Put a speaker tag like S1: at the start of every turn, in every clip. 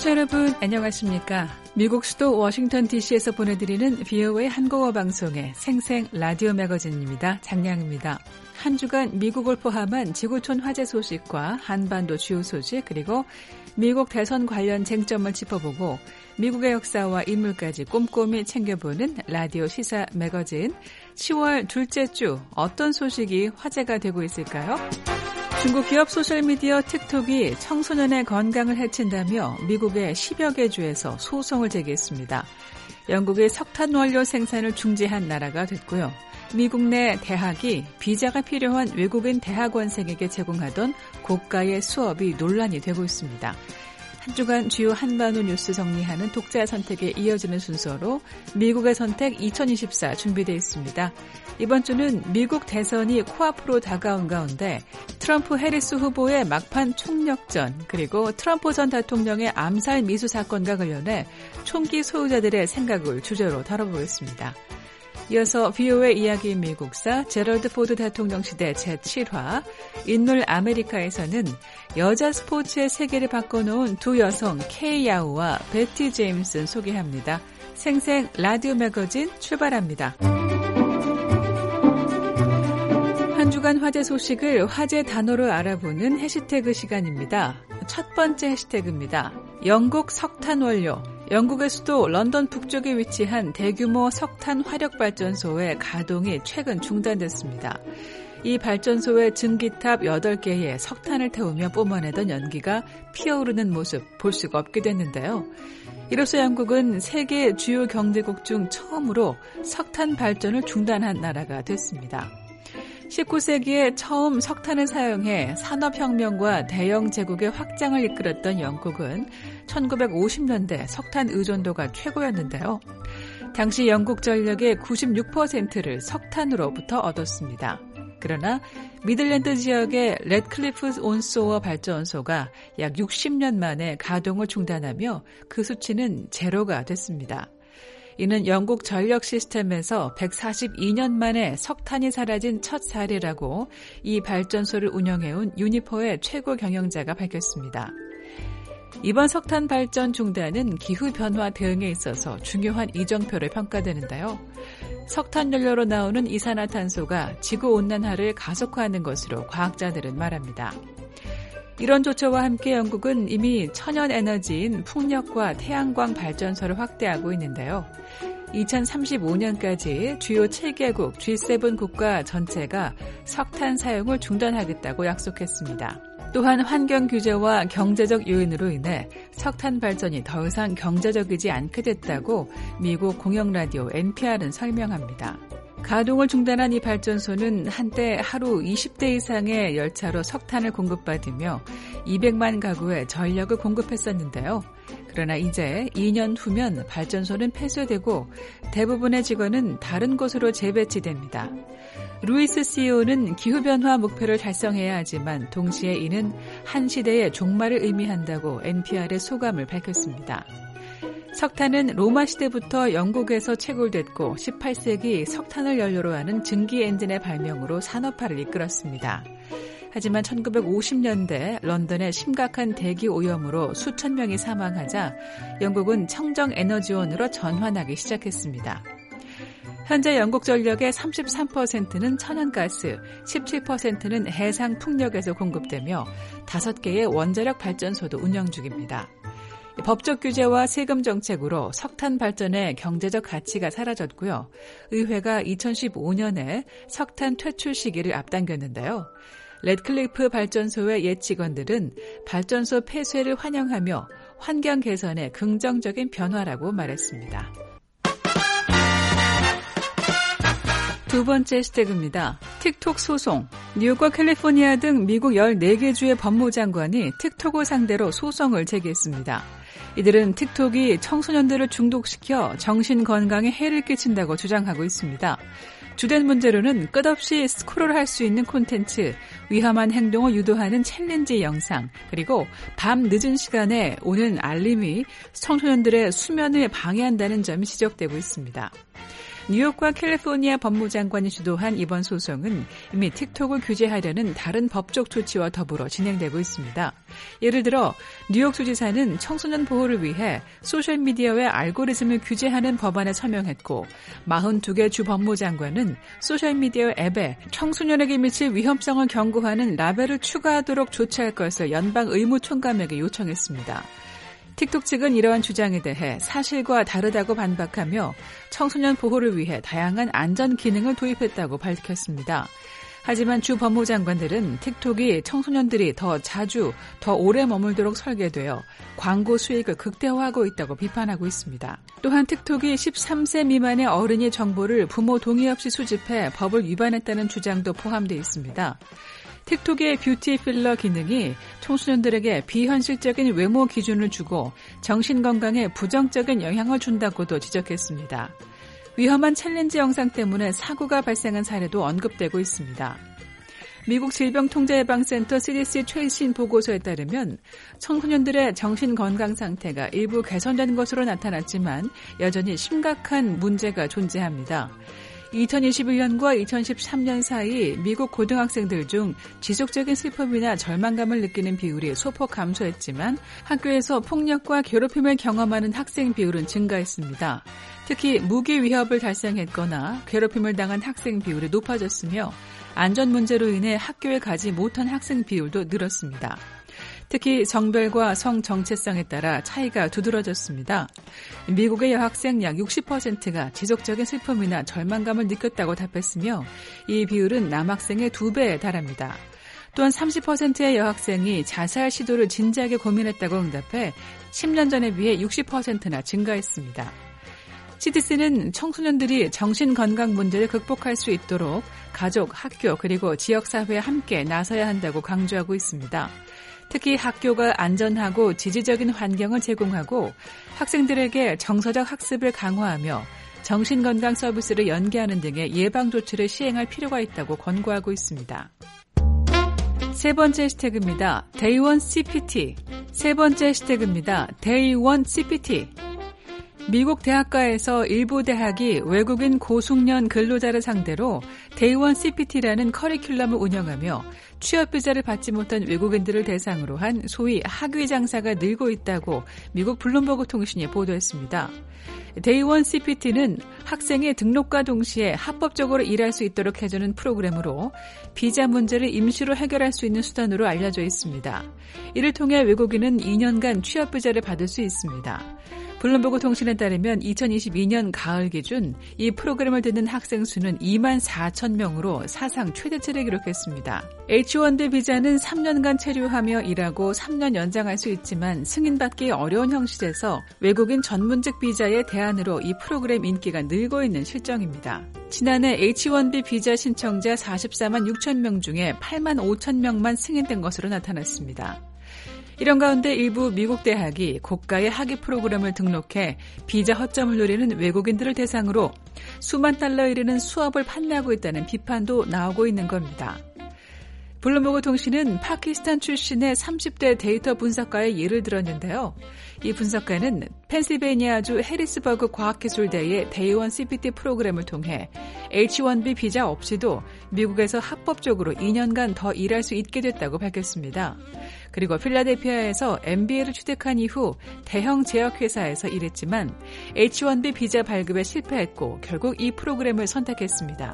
S1: 청취자 여러분 안녕하십니까? 미국 수도 워싱턴 DC에서 보내드리는 VOA 한국어 방송의 생생 라디오 매거진입니다. 장량입니다. 한 주간 미국을 포함한 지구촌 화재 소식과 한반도 주요 소식 그리고 미국 대선 관련 쟁점을 짚어보고 미국의 역사와 인물까지 꼼꼼히 챙겨보는 라디오 시사 매거진 10월 둘째 주 어떤 소식이 화제가 되고 있을까요? 중국 기업 소셜미디어 틱톡이 청소년의 건강을 해친다며 미국의 10여 개 주에서 소송을 제기했습니다. 영국의 석탄 원료 생산을 중지한 나라가 됐고요. 미국 내 대학이 비자가 필요한 외국인 대학원생에게 제공하던 고가의 수업이 논란이 되고 있습니다. 한 주간 주요 한반도 뉴스 정리하는 독자 선택에 이어지는 순서로 미국의 선택 2024 준비되어 있습니다. 이번 주는 미국 대선이 코앞으로 다가온 가운데 트럼프 해리스 후보의 막판 총력전 그리고 트럼프 전 대통령의 암살 미수 사건과 관련해 총기 소유자들의 생각을 주제로 다뤄보겠습니다. 이어서 VOA 이야기 미국사 제럴드 포드 대통령 시대 제7화 인물 아메리카에서는 여자 스포츠의 세계를 바꿔놓은 두 여성 케이 야우와 베티 제임슨 소개합니다. 생생 라디오 매거진 출발합니다. 한 주간 화제 소식을 화제 단어로 알아보는 해시태그 시간입니다. 첫 번째 해시태그입니다. 영국 석탄 원료. 영국의 수도 런던 북쪽에 위치한 대규모 석탄 화력발전소의 가동이 최근 중단됐습니다. 이 발전소의 증기탑 8개에 석탄을 태우며 뿜어내던 연기가 피어오르는 모습 볼 수가 없게 됐는데요. 이로써 영국은 세계 주요 경제국 중 처음으로 석탄 발전을 중단한 나라가 됐습니다. 19세기에 처음 석탄을 사용해 산업혁명과 대영 제국의 확장을 이끌었던 영국은 1950년대 석탄 의존도가 최고였는데요. 당시 영국 전력의 96%를 석탄으로부터 얻었습니다. 그러나 미들랜드 지역의 렛클리프 온소어 발전소가 약 60년 만에 가동을 중단하며 그 수치는 제로가 됐습니다. 이는 영국 전력 시스템에서 142년 만에 석탄이 사라진 첫 사례라고 이 발전소를 운영해온 유니퍼의 최고 경영자가 밝혔습니다. 이번 석탄 발전 중단은 기후변화 대응에 있어서 중요한 이정표로 평가되는데요. 석탄 연료로 나오는 이산화탄소가 지구온난화를 가속화하는 것으로 과학자들은 말합니다. 이런 조처와 함께 영국은 이미 천연 에너지인 풍력과 태양광 발전소를 확대하고 있는데요. 2035년까지 주요 7개국 G7 국가 전체가 석탄 사용을 중단하겠다고 약속했습니다. 또한 환경 규제와 경제적 요인으로 인해 석탄 발전이 더 이상 경제적이지 않게 됐다고 미국 공영라디오 NPR은 설명합니다. 가동을 중단한 이 발전소는 한때 하루 20대 이상의 열차로 석탄을 공급받으며 200만 가구에 전력을 공급했었는데요. 그러나 이제 2년 후면 발전소는 폐쇄되고 대부분의 직원은 다른 곳으로 재배치됩니다. 루이스 CEO는 기후변화 목표를 달성해야 하지만 동시에 이는 한 시대의 종말을 의미한다고 NPR의 소감을 밝혔습니다. 석탄은 로마 시대부터 영국에서 채굴됐고 18세기 석탄을 연료로 하는 증기 엔진의 발명으로 산업화를 이끌었습니다. 하지만 1950년대 런던의 심각한 대기 오염으로 수천 명이 사망하자 영국은 청정 에너지원으로 전환하기 시작했습니다. 현재 영국 전력의 33%는 천연가스, 17%는 해상 풍력에서 공급되며 5개의 원자력 발전소도 운영 중입니다. 법적 규제와 세금 정책으로 석탄 발전의 경제적 가치가 사라졌고요. 의회가 2015년에 석탄 퇴출 시기를 앞당겼는데요. 렛클리프 발전소의 옛 직원들은 발전소 폐쇄를 환영하며 환경 개선에 긍정적인 변화라고 말했습니다. 두 번째 해시태그입니다. 틱톡 소송. 뉴욕과 캘리포니아 등 미국 14개 주의 법무장관이 틱톡을 상대로 소송을 제기했습니다. 이들은 틱톡이 청소년들을 중독시켜 정신건강에 해를 끼친다고 주장하고 있습니다. 주된 문제로는 끝없이 스크롤할 수 있는 콘텐츠, 위험한 행동을 유도하는 챌린지 영상, 그리고 밤 늦은 시간에 오는 알림이 청소년들의 수면을 방해한다는 점이 지적되고 있습니다. 뉴욕과 캘리포니아 법무장관이 주도한 이번 소송은 이미 틱톡을 규제하려는 다른 법적 조치와 더불어 진행되고 있습니다. 예를 들어 뉴욕 주지사는 청소년 보호를 위해 소셜미디어의 알고리즘을 규제하는 법안에 서명했고 42개 주 법무장관은 소셜미디어 앱에 청소년에게 미칠 위험성을 경고하는 라벨을 추가하도록 조치할 것을 연방 의무총감에게 요청했습니다. 틱톡 측은 이러한 주장에 대해 사실과 다르다고 반박하며 청소년 보호를 위해 다양한 안전 기능을 도입했다고 밝혔습니다. 하지만 주 법무장관들은 틱톡이 청소년들이 더 자주, 더 오래 머물도록 설계되어 광고 수익을 극대화하고 있다고 비판하고 있습니다. 또한 틱톡이 13세 미만의 어린이 정보를 부모 동의 없이 수집해 법을 위반했다는 주장도 포함되어 있습니다. 틱톡의 뷰티 필러 기능이 청소년들에게 비현실적인 외모 기준을 주고 정신건강에 부정적인 영향을 준다고도 지적했습니다. 위험한 챌린지 영상 때문에 사고가 발생한 사례도 언급되고 있습니다. 미국 질병통제예방센터 CDC 최신 보고서에 따르면 청소년들의 정신건강 상태가 일부 개선된 것으로 나타났지만 여전히 심각한 문제가 존재합니다. 2021년과 2013년 사이 미국 고등학생들 중 지속적인 슬픔이나 절망감을 느끼는 비율이 소폭 감소했지만 학교에서 폭력과 괴롭힘을 경험하는 학생 비율은 증가했습니다. 특히 무기 위협을 달성했거나 괴롭힘을 당한 학생 비율이 높아졌으며 안전 문제로 인해 학교에 가지 못한 학생 비율도 늘었습니다. 특히 성별과 성 정체성에 따라 차이가 두드러졌습니다. 미국의 여학생 약 60%가 지속적인 슬픔이나 절망감을 느꼈다고 답했으며 이 비율은 남학생의 2배에 달합니다. 또한 30%의 여학생이 자살 시도를 진지하게 고민했다고 응답해 10년 전에 비해 60%나 증가했습니다. CDC는 청소년들이 정신건강 문제를 극복할 수 있도록 가족, 학교 그리고 지역사회에 함께 나서야 한다고 강조하고 있습니다. 특히 학교가 안전하고 지지적인 환경을 제공하고 학생들에게 정서적 학습을 강화하며 정신건강 서비스를 연계하는 등의 예방조치를 시행할 필요가 있다고 권고하고 있습니다. 세 번째 해시태그입니다. Day 1 CPT. 세 번째 해시태그입니다. Day 1 CPT. 미국 대학가에서 일부 대학이 외국인 고숙련 근로자를 상대로 Day 1 CPT라는 커리큘럼을 운영하며 취업 비자를 받지 못한 외국인들을 대상으로 한 소위 학위 장사가 늘고 있다고 미국 블룸버그 통신이 보도했습니다. Day 1 CPT는 학생의 등록과 동시에 합법적으로 일할 수 있도록 해주는 프로그램으로 비자 문제를 임시로 해결할 수 있는 수단으로 알려져 있습니다. 이를 통해 외국인은 2년간 취업 비자를 받을 수 있습니다. 블룸버그 통신에 따르면 2022년 가을 기준 이 프로그램을 듣는 학생 수는 2만 4천 명으로 사상 최대치를 기록했습니다. H-1B 비자는 3년간 체류하며 일하고 3년 연장할 수 있지만 승인받기 어려운 형식에서 외국인 전문직 비자의 대안으로 이 프로그램 인기가 늘고 있는 실정입니다. 지난해 H-1B 비자 신청자 44만 6천 명 중에 8만 5천 명만 승인된 것으로 나타났습니다. 이런 가운데 일부 미국 대학이 고가의 학위 프로그램을 등록해 비자 허점을 노리는 외국인들을 대상으로 수만 달러에 이르는 수업을 판매하고 있다는 비판도 나오고 있는 겁니다. 블룸버그 통신은 파키스탄 출신의 30대 데이터 분석가의 예를 들었는데요. 이 분석가는 펜실베이니아주 해리스버그 과학기술대의 Day 1 CPT 프로그램을 통해 H-1B 비자 없이도 미국에서 합법적으로 2년간 더 일할 수 있게 됐다고 밝혔습니다. 그리고 필라델피아에서 MBA를 취득한 이후 대형 제약회사에서 일했지만 H-1B 비자 발급에 실패했고 결국 이 프로그램을 선택했습니다.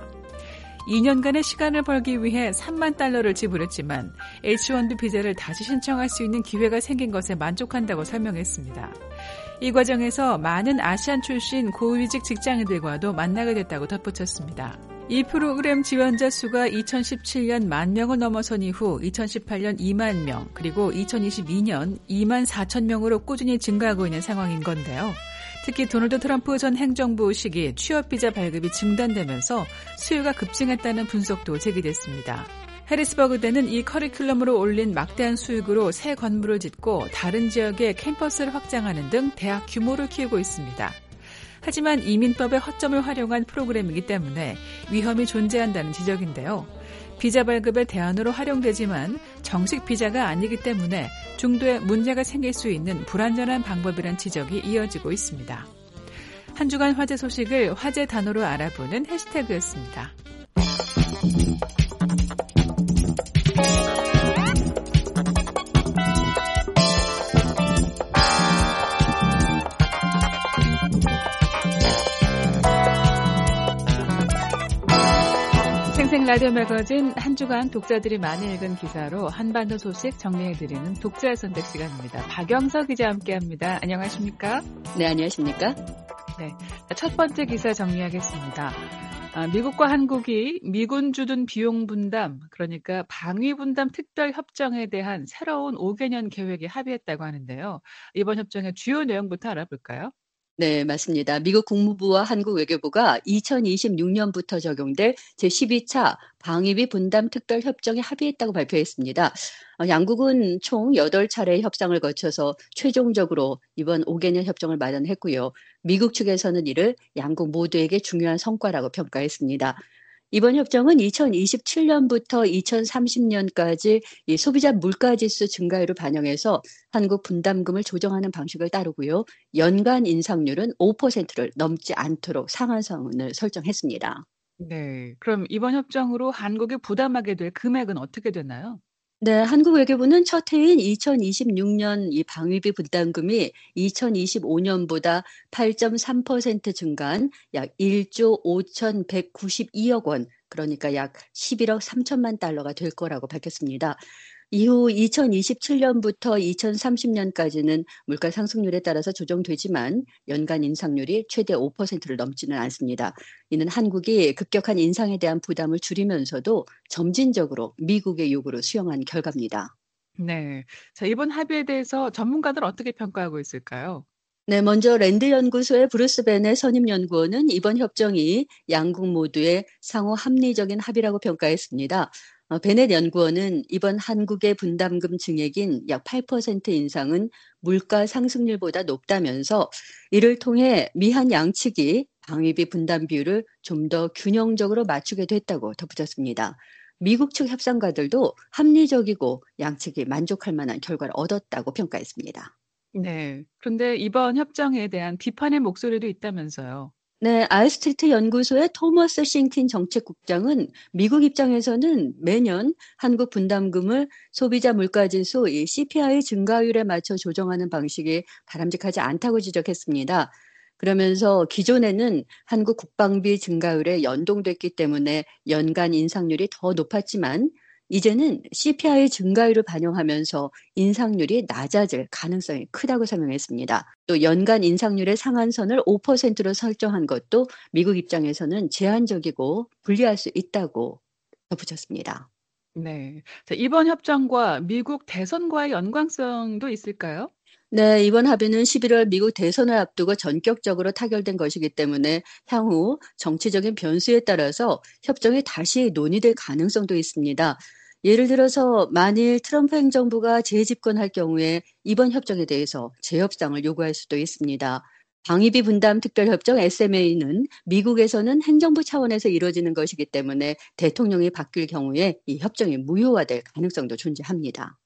S1: 2년간의 시간을 벌기 위해 3만 달러를 지불했지만 H-1B 비자를 다시 신청할 수 있는 기회가 생긴 것에 만족한다고 설명했습니다. 이 과정에서 많은 아시안 출신 고위직 직장인들과도 만나게 됐다고 덧붙였습니다. 이 프로그램 지원자 수가 2017년 1만 명을 넘어선 이후 2018년 2만 명, 그리고 2022년 2만 4천 명으로 꾸준히 증가하고 있는 상황인 건데요. 특히 도널드 트럼프 전 행정부 시기 취업비자 발급이 중단되면서 수요가 급증했다는 분석도 제기됐습니다. 해리스버그대는 이 커리큘럼으로 올린 막대한 수익으로 새 건물을 짓고 다른 지역에 캠퍼스를 확장하는 등 대학 규모를 키우고 있습니다. 하지만 이민법의 허점을 활용한 프로그램이기 때문에 위험이 존재한다는 지적인데요. 비자 발급의 대안으로 활용되지만 정식 비자가 아니기 때문에 중도에 문제가 생길 수 있는 불완전한 방법이란 지적이 이어지고 있습니다. 한 주간 화제 소식을 화제 단어로 알아보는 해시태그였습니다. 생생 라디오 매거진 한 주간 독자들이 많이 읽은 기사로 한반도 소식 정리해드리는 독자의 선택 시간입니다. 박영서 기자와 함께합니다. 안녕하십니까?
S2: 네, 안녕하십니까?
S1: 네, 첫 번째 기사 정리하겠습니다. 미국과 한국이 미군 주둔 비용 분담, 그러니까 방위 분담 특별 협정에 대한 새로운 5개년 계획에 합의했다고 하는데요. 이번 협정의 주요 내용부터 알아볼까요?
S2: 네, 맞습니다. 미국 국무부와 한국 외교부가 2026년부터 적용될 제12차 방위비 분담 특별 협정에 합의했다고 발표했습니다. 양국은 총 8차례 협상을 거쳐서 최종적으로 이번 5개년 협정을 마련했고요. 미국 측에서는 이를 양국 모두에게 중요한 성과라고 평가했습니다. 이번 협정은 2027년부터 2030년까지 이 소비자 물가지수 증가율을 반영해서 한국 분담금을 조정하는 방식을 따르고요. 연간 인상률은 5%를 넘지 않도록 상한선을 설정했습니다.
S1: 네, 그럼 이번 협정으로 한국이 부담하게 될 금액은 어떻게 되나요?
S2: 네, 한국 외교부는 첫 해인 2026년 이 방위비 분담금이 2025년보다 8.3% 증가한 약 1조 5,192억 원, 그러니까 약 11억 3천만 달러가 될 거라고 밝혔습니다. 이후 2027년부터 2030년까지는 물가 상승률에 따라서 조정되지만 연간 인상률이 최대 5%를 넘지는 않습니다. 이는 한국이 급격한 인상에 대한 부담을 줄이면서도 점진적으로 미국의 요구를 수용한 결과입니다.
S1: 네. 자, 이번 합의에 대해서 전문가들 어떻게 평가하고 있을까요?
S2: 네, 먼저 랜드 연구소의 브루스 벤의 선임 연구원은 이번 협정이 양국 모두의 상호 합리적인 합의라고 평가했습니다. 베넷 연구원은 이번 한국의 분담금 증액인 약 8% 인상은 물가 상승률보다 높다면서 이를 통해 미한 양측이 방위비 분담 비율을 좀 더 균형적으로 맞추게 됐다고 덧붙였습니다. 미국 측 협상가들도 합리적이고 양측이 만족할 만한 결과를 얻었다고 평가했습니다.
S1: 네. 그런데 이번 협정에 대한 비판의 목소리도 있다면서요.
S2: 네, 알스트리트 연구소의 토머스 싱킨 정책국장은 미국 입장에서는 매년 한국 분담금을 소비자 물가지수 이 CPI 증가율에 맞춰 조정하는 방식이 바람직하지 않다고 지적했습니다. 그러면서 기존에는 한국 국방비 증가율에 연동됐기 때문에 연간 인상률이 더 높았지만 이제는 CPI 증가율을 반영하면서 인상률이 낮아질 가능성이 크다고 설명했습니다. 또 연간 인상률의 상한선을 5%로 설정한 것도 미국 입장에서는 제한적이고 불리할 수 있다고 덧붙였습니다.
S1: 네. 자, 이번 협정과 미국 대선과의 연관성도 있을까요?
S2: 네, 이번 합의는 11월 미국 대선을 앞두고 전격적으로 타결된 것이기 때문에 향후 정치적인 변수에 따라서 협정이 다시 논의될 가능성도 있습니다. 예를 들어서 만일 트럼프 행정부가 재집권할 경우에 이번 협정에 대해서 재협상을 요구할 수도 있습니다. 방위비 분담 특별협정 SMA는 미국에서는 행정부 차원에서 이루어지는 것이기 때문에 대통령이 바뀔 경우에 이 협정이 무효화될 가능성도 존재합니다.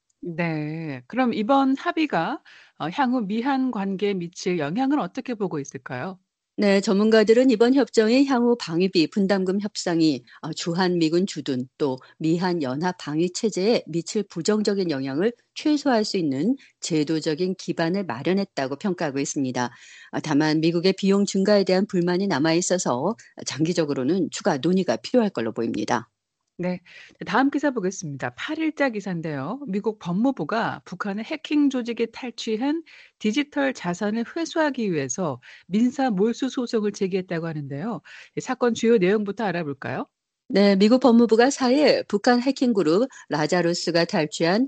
S1: 네. 그럼 이번 합의가 향후 미한 관계에 미칠 영향을 어떻게 보고 있을까요?
S2: 네, 전문가들은 이번 협정이 향후 방위비 분담금 협상이 주한미군 주둔 또 미한 연합 방위 체제에 미칠 부정적인 영향을 최소화할 수 있는 제도적인 기반을 마련했다고 평가하고 있습니다. 다만 미국의 비용 증가에 대한 불만이 남아 있어서 장기적으로는 추가 논의가 필요할 걸로 보입니다.
S1: 네. 다음 기사 보겠습니다. 8일자 기사인데요. 미국 법무부가 북한의 해킹 조직이 탈취한 디지털 자산을 회수하기 위해서 민사 몰수 소송을 제기했다고 하는데요. 이 사건 주요 내용부터 알아볼까요?
S2: 네, 미국 법무부가 4일 북한 해킹 그룹 라자루스가 탈취한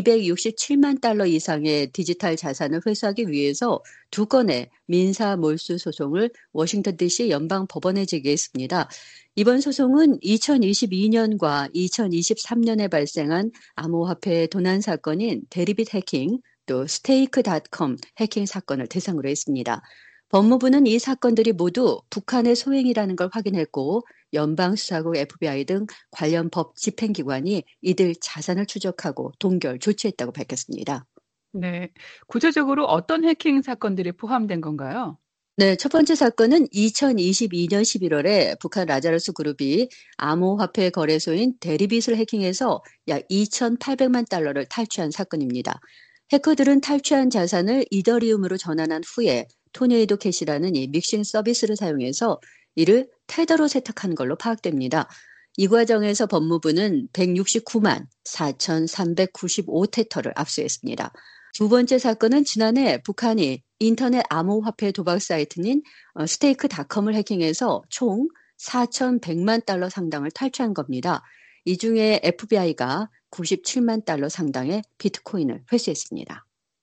S2: 267만 달러 이상의 디지털 자산을 회수하기 위해서 2건의 민사 몰수 소송을 워싱턴 DC 연방 법원에 제기했습니다. 이번 소송은 2022년과 2023년에 발생한 암호화폐 도난 사건인 대리빗 해킹 또 스테이크닷컴 해킹 사건을 대상으로 했습니다. 법무부는 이 사건들이 모두 북한의 소행이라는 걸 확인했고 연방수사국 FBI 등 관련 법 집행기관이 이들 자산을 추적하고 동결 조치했다고 밝혔습니다.
S1: 네. 구체적으로 어떤 해킹 사건들이 포함된 건가요?
S2: 네, 첫 번째 사건은 2022년 11월에 북한 라자루스 그룹이 암호화폐 거래소인 대리빗을 해킹해서 약 2,800만 달러를 탈취한 사건입니다. 해커들은 탈취한 자산을 이더리움으로 전환한 후에 토네이도 캐시라는 이 믹싱 서비스를 사용해서 이를 테더로 세탁한 걸로 파악됩니다. 이 과정에서 법무부는 169만 4,395 테터를 압수했습니다. 두 번째 사건은 지난해 북한이 인터넷 암호화폐 도박 사이트인 스테이크닷컴을 해킹해서 총 4,100만 달러 상당을 탈취한 겁니다. 이 중에 FBI가 97만 달러 상당의 비트코인을 회수했습니다.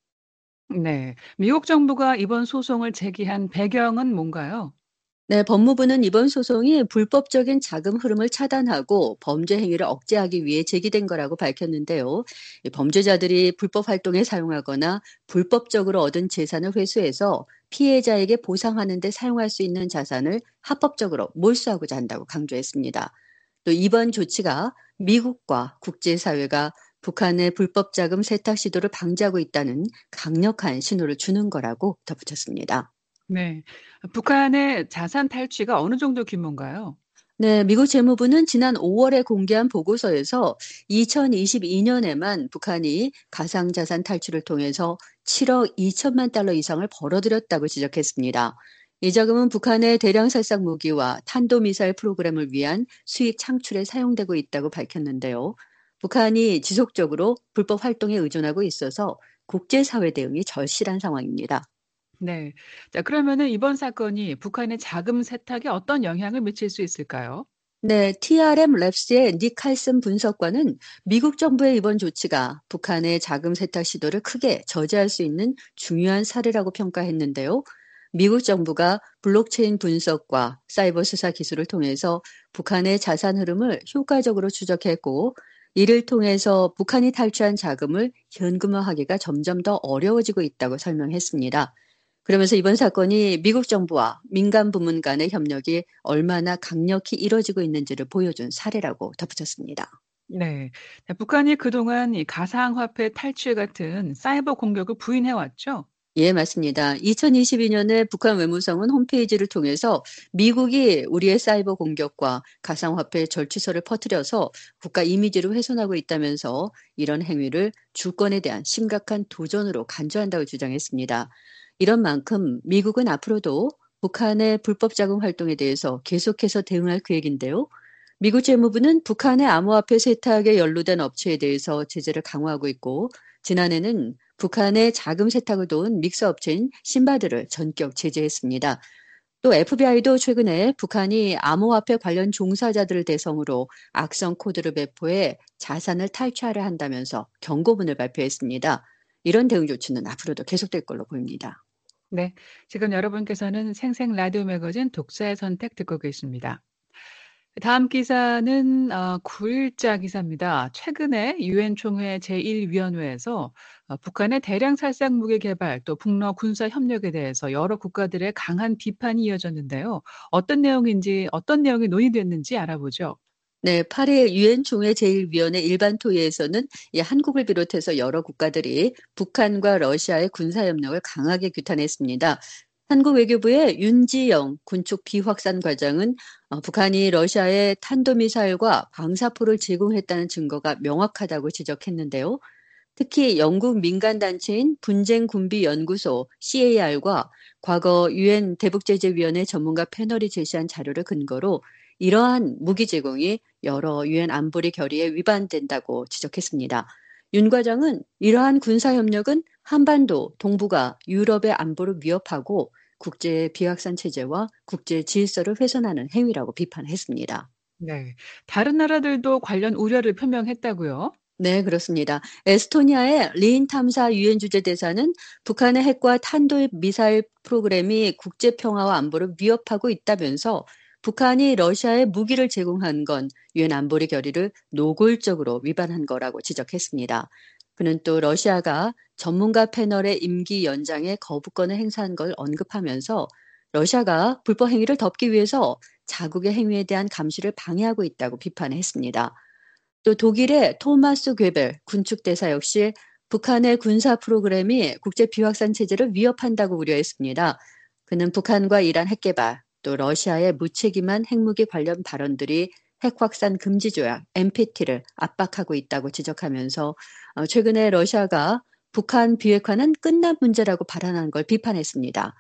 S1: 네. 미국 정부가 이번 소송을 제기한 배경은 뭔가요?
S2: 네, 법무부는 이번 소송이 불법적인 자금 흐름을 차단하고 범죄 행위를 억제하기 위해 제기된 거라고 밝혔는데요. 이 범죄자들이 불법 활동에 사용하거나 불법적으로 얻은 재산을 회수해서 피해자에게 보상하는 데 사용할 수 있는 자산을 합법적으로 몰수하고자 한다고 강조했습니다. 또 이번 조치가 미국과 국제사회가 북한의 불법 자금 세탁 시도를 방지하고 있다는 강력한 신호를 주는 거라고 덧붙였습니다.
S1: 네. 북한의 자산 탈취가 어느 정도 규모인가요?
S2: 네, 미국 재무부는 지난 5월에 공개한 보고서에서 2022년에만 북한이 가상자산 탈취를 통해서 7억 2천만 달러 이상을 벌어들였다고 지적했습니다. 이 자금은 북한의 대량 살상 무기와 탄도미사일 프로그램을 위한 수익 창출에 사용되고 있다고 밝혔는데요. 북한이 지속적으로 불법 활동에 의존하고 있어서 국제사회 대응이 절실한 상황입니다.
S1: 네. 자, 그러면은 이번 사건이 북한의 자금 세탁에 어떤 영향을 미칠 수 있을까요?
S2: 네, TRM 랩스의 닉 칼슨 분석관은 미국 정부의 이번 조치가 북한의 자금 세탁 시도를 크게 저지할 수 있는 중요한 사례라고 평가했는데요. 미국 정부가 블록체인 분석과 사이버 수사 기술을 통해서 북한의 자산 흐름을 효과적으로 추적했고, 이를 통해서 북한이 탈취한 자금을 현금화하기가 점점 더 어려워지고 있다고 설명했습니다. 그러면서 이번 사건이 미국 정부와 민간 부문 간의 협력이 얼마나 강력히 이뤄지고 있는지를 보여준 사례라고 덧붙였습니다.
S1: 네. 자, 북한이 그동안 이 가상화폐 탈취 같은 사이버 공격을 부인해 왔죠?
S2: 예, 맞습니다. 2022년에 북한 외무성은 홈페이지를 통해서 미국이 우리의 사이버 공격과 가상화폐 절취설을 퍼뜨려서 국가 이미지를 훼손하고 있다면서 이런 행위를 주권에 대한 심각한 도전으로 간주한다고 주장했습니다. 이런 만큼 미국은 앞으로도 북한의 불법 자금 활동에 대해서 계속해서 대응할 계획인데요. 미국 재무부는 북한의 암호화폐 세탁에 연루된 업체에 대해서 제재를 강화하고 있고, 지난해는 북한의 자금 세탁을 도운 믹서 업체인 신바드를 전격 제재했습니다. 또 FBI도 최근에 북한이 암호화폐 관련 종사자들을 대상으로 악성 코드를 배포해 자산을 탈취하려 한다면서 경고문을 발표했습니다. 이런 대응 조치는 앞으로도 계속될 걸로 보입니다.
S1: 네. 지금 여러분께서는 생생 라디오 매거진 독자의 선택 듣고 계십니다. 다음 기사는 9일자 기사입니다. 최근에 유엔 총회 제1위원회에서 북한의 대량 살상 무기 개발 또 북러 군사 협력에 대해서 여러 국가들의 강한 비판이 이어졌는데요. 어떤 내용인지 어떤 내용이 논의됐는지 알아보죠.
S2: 네, 8일 유엔 총회 제1위원회 일반 토의에서는 이 한국을 비롯해서 여러 국가들이 북한과 러시아의 군사협력을 강하게 규탄했습니다. 한국 외교부의 윤지영 군축 비확산 과장은 북한이 러시아에 탄도미사일과 방사포를 제공했다는 증거가 명확하다고 지적했는데요. 특히 영국 민간단체인 분쟁군비연구소 CAR과 과거 유엔 대북제재위원회 전문가 패널이 제시한 자료를 근거로 이러한 무기 제공이 여러 유엔 안보리 결의에 위반된다고 지적했습니다. 윤 과장은 이러한 군사협력은 한반도, 동북아, 유럽의 안보를 위협하고 국제 비확산 체제와 국제 질서를 훼손하는 행위라고 비판했습니다.
S1: 네. 다른 나라들도 관련 우려를 표명했다고요?
S2: 네, 그렇습니다. 에스토니아의 리인 탐사 유엔 주재 대사는 북한의 핵과 탄도 미사일 프로그램이 국제 평화와 안보를 위협하고 있다면서 북한이 러시아에 무기를 제공한 건 유엔 안보리 결의를 노골적으로 위반한 거라고 지적했습니다. 그는 또 러시아가 전문가 패널의 임기 연장에 거부권을 행사한 걸 언급하면서 러시아가 불법 행위를 덮기 위해서 자국의 행위에 대한 감시를 방해하고 있다고 비판했습니다. 또 독일의 토마스 괴벨 군축대사 역시 북한의 군사 프로그램이 국제 비확산 체제를 위협한다고 우려했습니다. 그는 북한과 이란 핵개발, 또 러시아의 무책임한 핵무기 관련 발언들이 핵 확산 금지 조약 NPT를 압박하고 있다고 지적하면서 최근에 러시아가 북한 비핵화는 끝난 문제라고 발언한 걸 비판했습니다.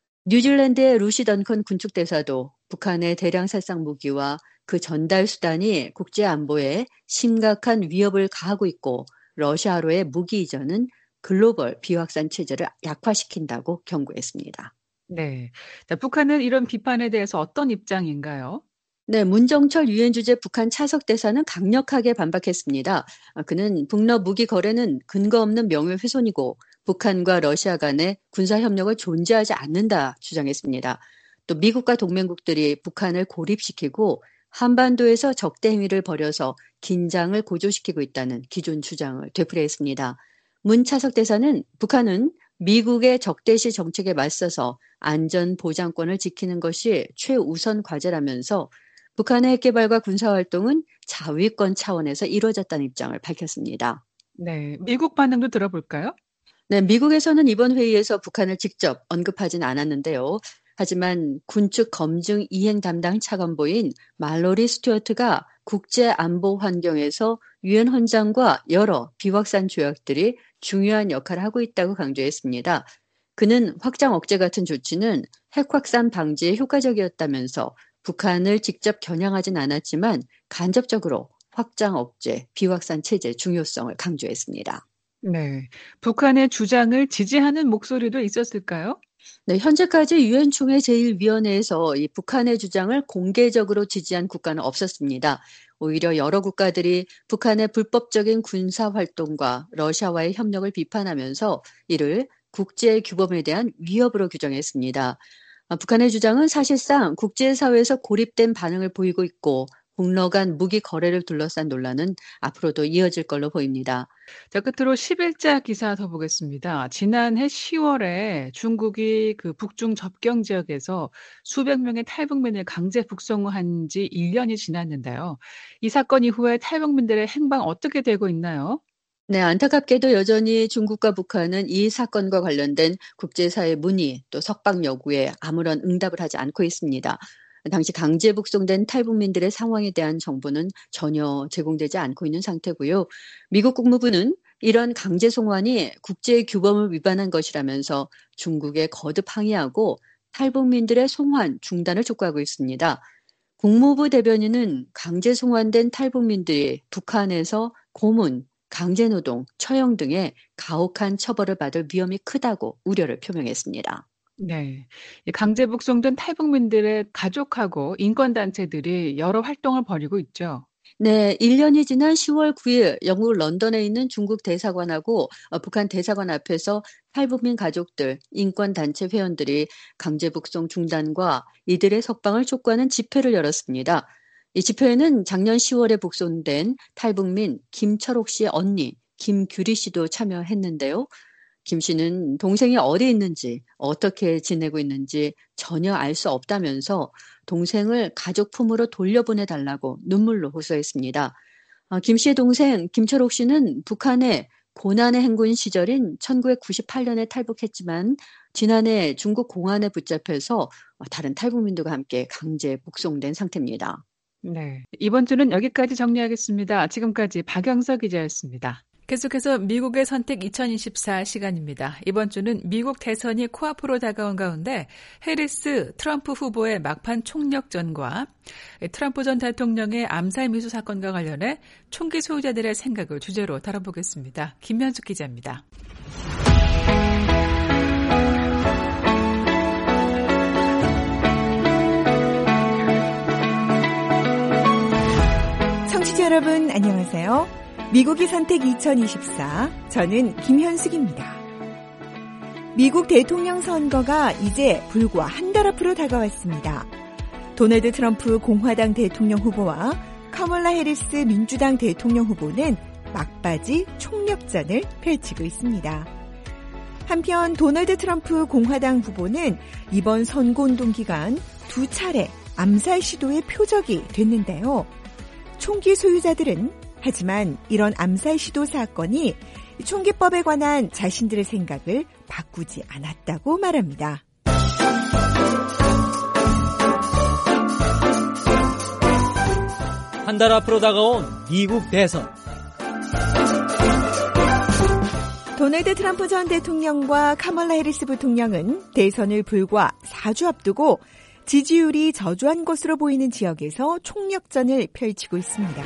S2: 뉴질랜드의 루시 던컨 군축대사도 북한의 대량 살상 무기와 그 전달 수단이 국제 안보에 심각한 위협을 가하고 있고 러시아로의 무기 이전은 글로벌 비확산 체제를 약화시킨다고 경고했습니다.
S1: 네. 자, 북한은 이런 비판에 대해서 어떤 입장인가요?
S2: 네, 문정철 유엔 주재 북한 차석 대사는 강력하게 반박했습니다. 그는 북러 무기 거래는 근거 없는 명예훼손이고 북한과 러시아 간의 군사 협력을 존재하지 않는다 주장했습니다. 또 미국과 동맹국들이 북한을 고립시키고 한반도에서 적대 행위를 벌여서 긴장을 고조시키고 있다는 기존 주장을 되풀이했습니다. 문 차석 대사는 북한은 미국의 적대시 정책에 맞서서 안전 보장권을 지키는 것이 최우선 과제라면서 북한의 핵개발과 군사활동은 자위권 차원에서 이루어졌다는 입장을 밝혔습니다.
S1: 네. 미국 반응도 들어볼까요?
S2: 네, 미국에서는 이번 회의에서 북한을 직접 언급하진 않았는데요. 하지만 군축 검증 이행 담당 차관보인 말로리 스튜어트가 국제 안보 환경에서 유엔 헌장과 여러 비확산 조약들이 중요한 역할을 하고 있다고 강조했습니다. 그는 확장 억제 같은 조치는 핵 확산 방지에 효과적이었다면서 북한을 직접 겨냥하진 않았지만 간접적으로 확장 억제, 비확산 체제의 중요성을 강조했습니다.
S1: 네. 북한의 주장을 지지하는 목소리도 있었을까요?
S2: 네, 현재까지 유엔 총회 제1위원회에서 이 북한의 주장을 공개적으로 지지한 국가는 없었습니다. 오히려 여러 국가들이 북한의 불법적인 군사 활동과 러시아와의 협력을 비판하면서 이를 국제 규범에 대한 위협으로 규정했습니다. 북한의 주장은 사실상 국제사회에서 고립된 반응을 보이고 있고 북러 간 무기 거래를 둘러싼 논란은 앞으로도 이어질 걸로 보입니다.
S1: 자, 끝으로 10일자 기사 더 보겠습니다. 지난해 10월에 중국이 그 북중 접경 지역에서 수백 명의 탈북민을 강제 북송한 지 1년이 지났는데요. 이 사건 이후에 탈북민들의 행방 어떻게 되고 있나요?
S2: 네, 안타깝게도 여전히 중국과 북한은 이 사건과 관련된 국제사회 문의 또 석방 요구에 아무런 응답을 하지 않고 있습니다. 당시 강제 북송된 탈북민들의 상황에 대한 정보는 전혀 제공되지 않고 있는 상태고요. 미국 국무부는 이런 강제 송환이 국제 규범을 위반한 것이라면서 중국에 거듭 항의하고 탈북민들의 송환 중단을 촉구하고 있습니다. 국무부 대변인은 강제 송환된 탈북민들이 북한에서 고문, 강제노동, 처형 등의 가혹한 처벌을 받을 위험이 크다고 우려를 표명했습니다.
S1: 네. 이 강제 북송된 탈북민들의 가족하고 인권단체들이 여러 활동을 벌이고 있죠.
S2: 네, 1년이 지난 10월 9일 영국 런던에 있는 중국 대사관하고 북한 대사관 앞에서 탈북민 가족들, 인권단체 회원들이 강제 북송 중단과 이들의 석방을 촉구하는 집회를 열었습니다. 이 집회에는 작년 10월에 북송된 탈북민 김철옥 씨의 언니 김규리 씨도 참여했는데요. 김 씨는 동생이 어디 있는지 어떻게 지내고 있는지 전혀 알 수 없다면서 동생을 가족 품으로 돌려보내달라고 눈물로 호소했습니다. 김 씨의 동생 김철옥 씨는 북한의 고난의 행군 시절인 1998년에 탈북했지만 지난해 중국 공안에 붙잡혀서 다른 탈북민들과 함께 강제 북송된 상태입니다.
S1: 네. 이번 주는 여기까지 정리하겠습니다. 지금까지 박영서 기자였습니다. 계속해서 미국의 선택 2024 시간입니다. 이번 주는 미국 대선이 코앞으로 다가온 가운데 해리스 트럼프 후보의 막판 총력전과 트럼프 전 대통령의 암살 미수 사건과 관련해 총기 소유자들의 생각을 주제로 다뤄보겠습니다. 김현숙 기자입니다.
S3: 청취자 여러분 안녕하세요. 미국이 선택 2024, 저는 김현숙입니다. 미국 대통령 선거가 이제 불과 한 달 앞으로 다가왔습니다. 도널드 트럼프 공화당 대통령 후보와 카멀라 해리스 민주당 대통령 후보는 막바지 총력전을 펼치고 있습니다. 한편 도널드 트럼프 공화당 후보는 이번 선거운동 기간 2차례 암살 시도의 표적이 됐는데요. 총기 소유자들은 하지만 이런 암살 시도 사건이 총기법에 관한 자신들의 생각을 바꾸지 않았다고 말합니다.
S4: 한 달 앞으로 다가온 미국 대선.
S3: 도널드 트럼프 전 대통령과 카멀라 해리스 부통령은 대선을 불과 4주 앞두고 지지율이 저조한 것으로 보이는 지역에서 총력전을 펼치고 있습니다.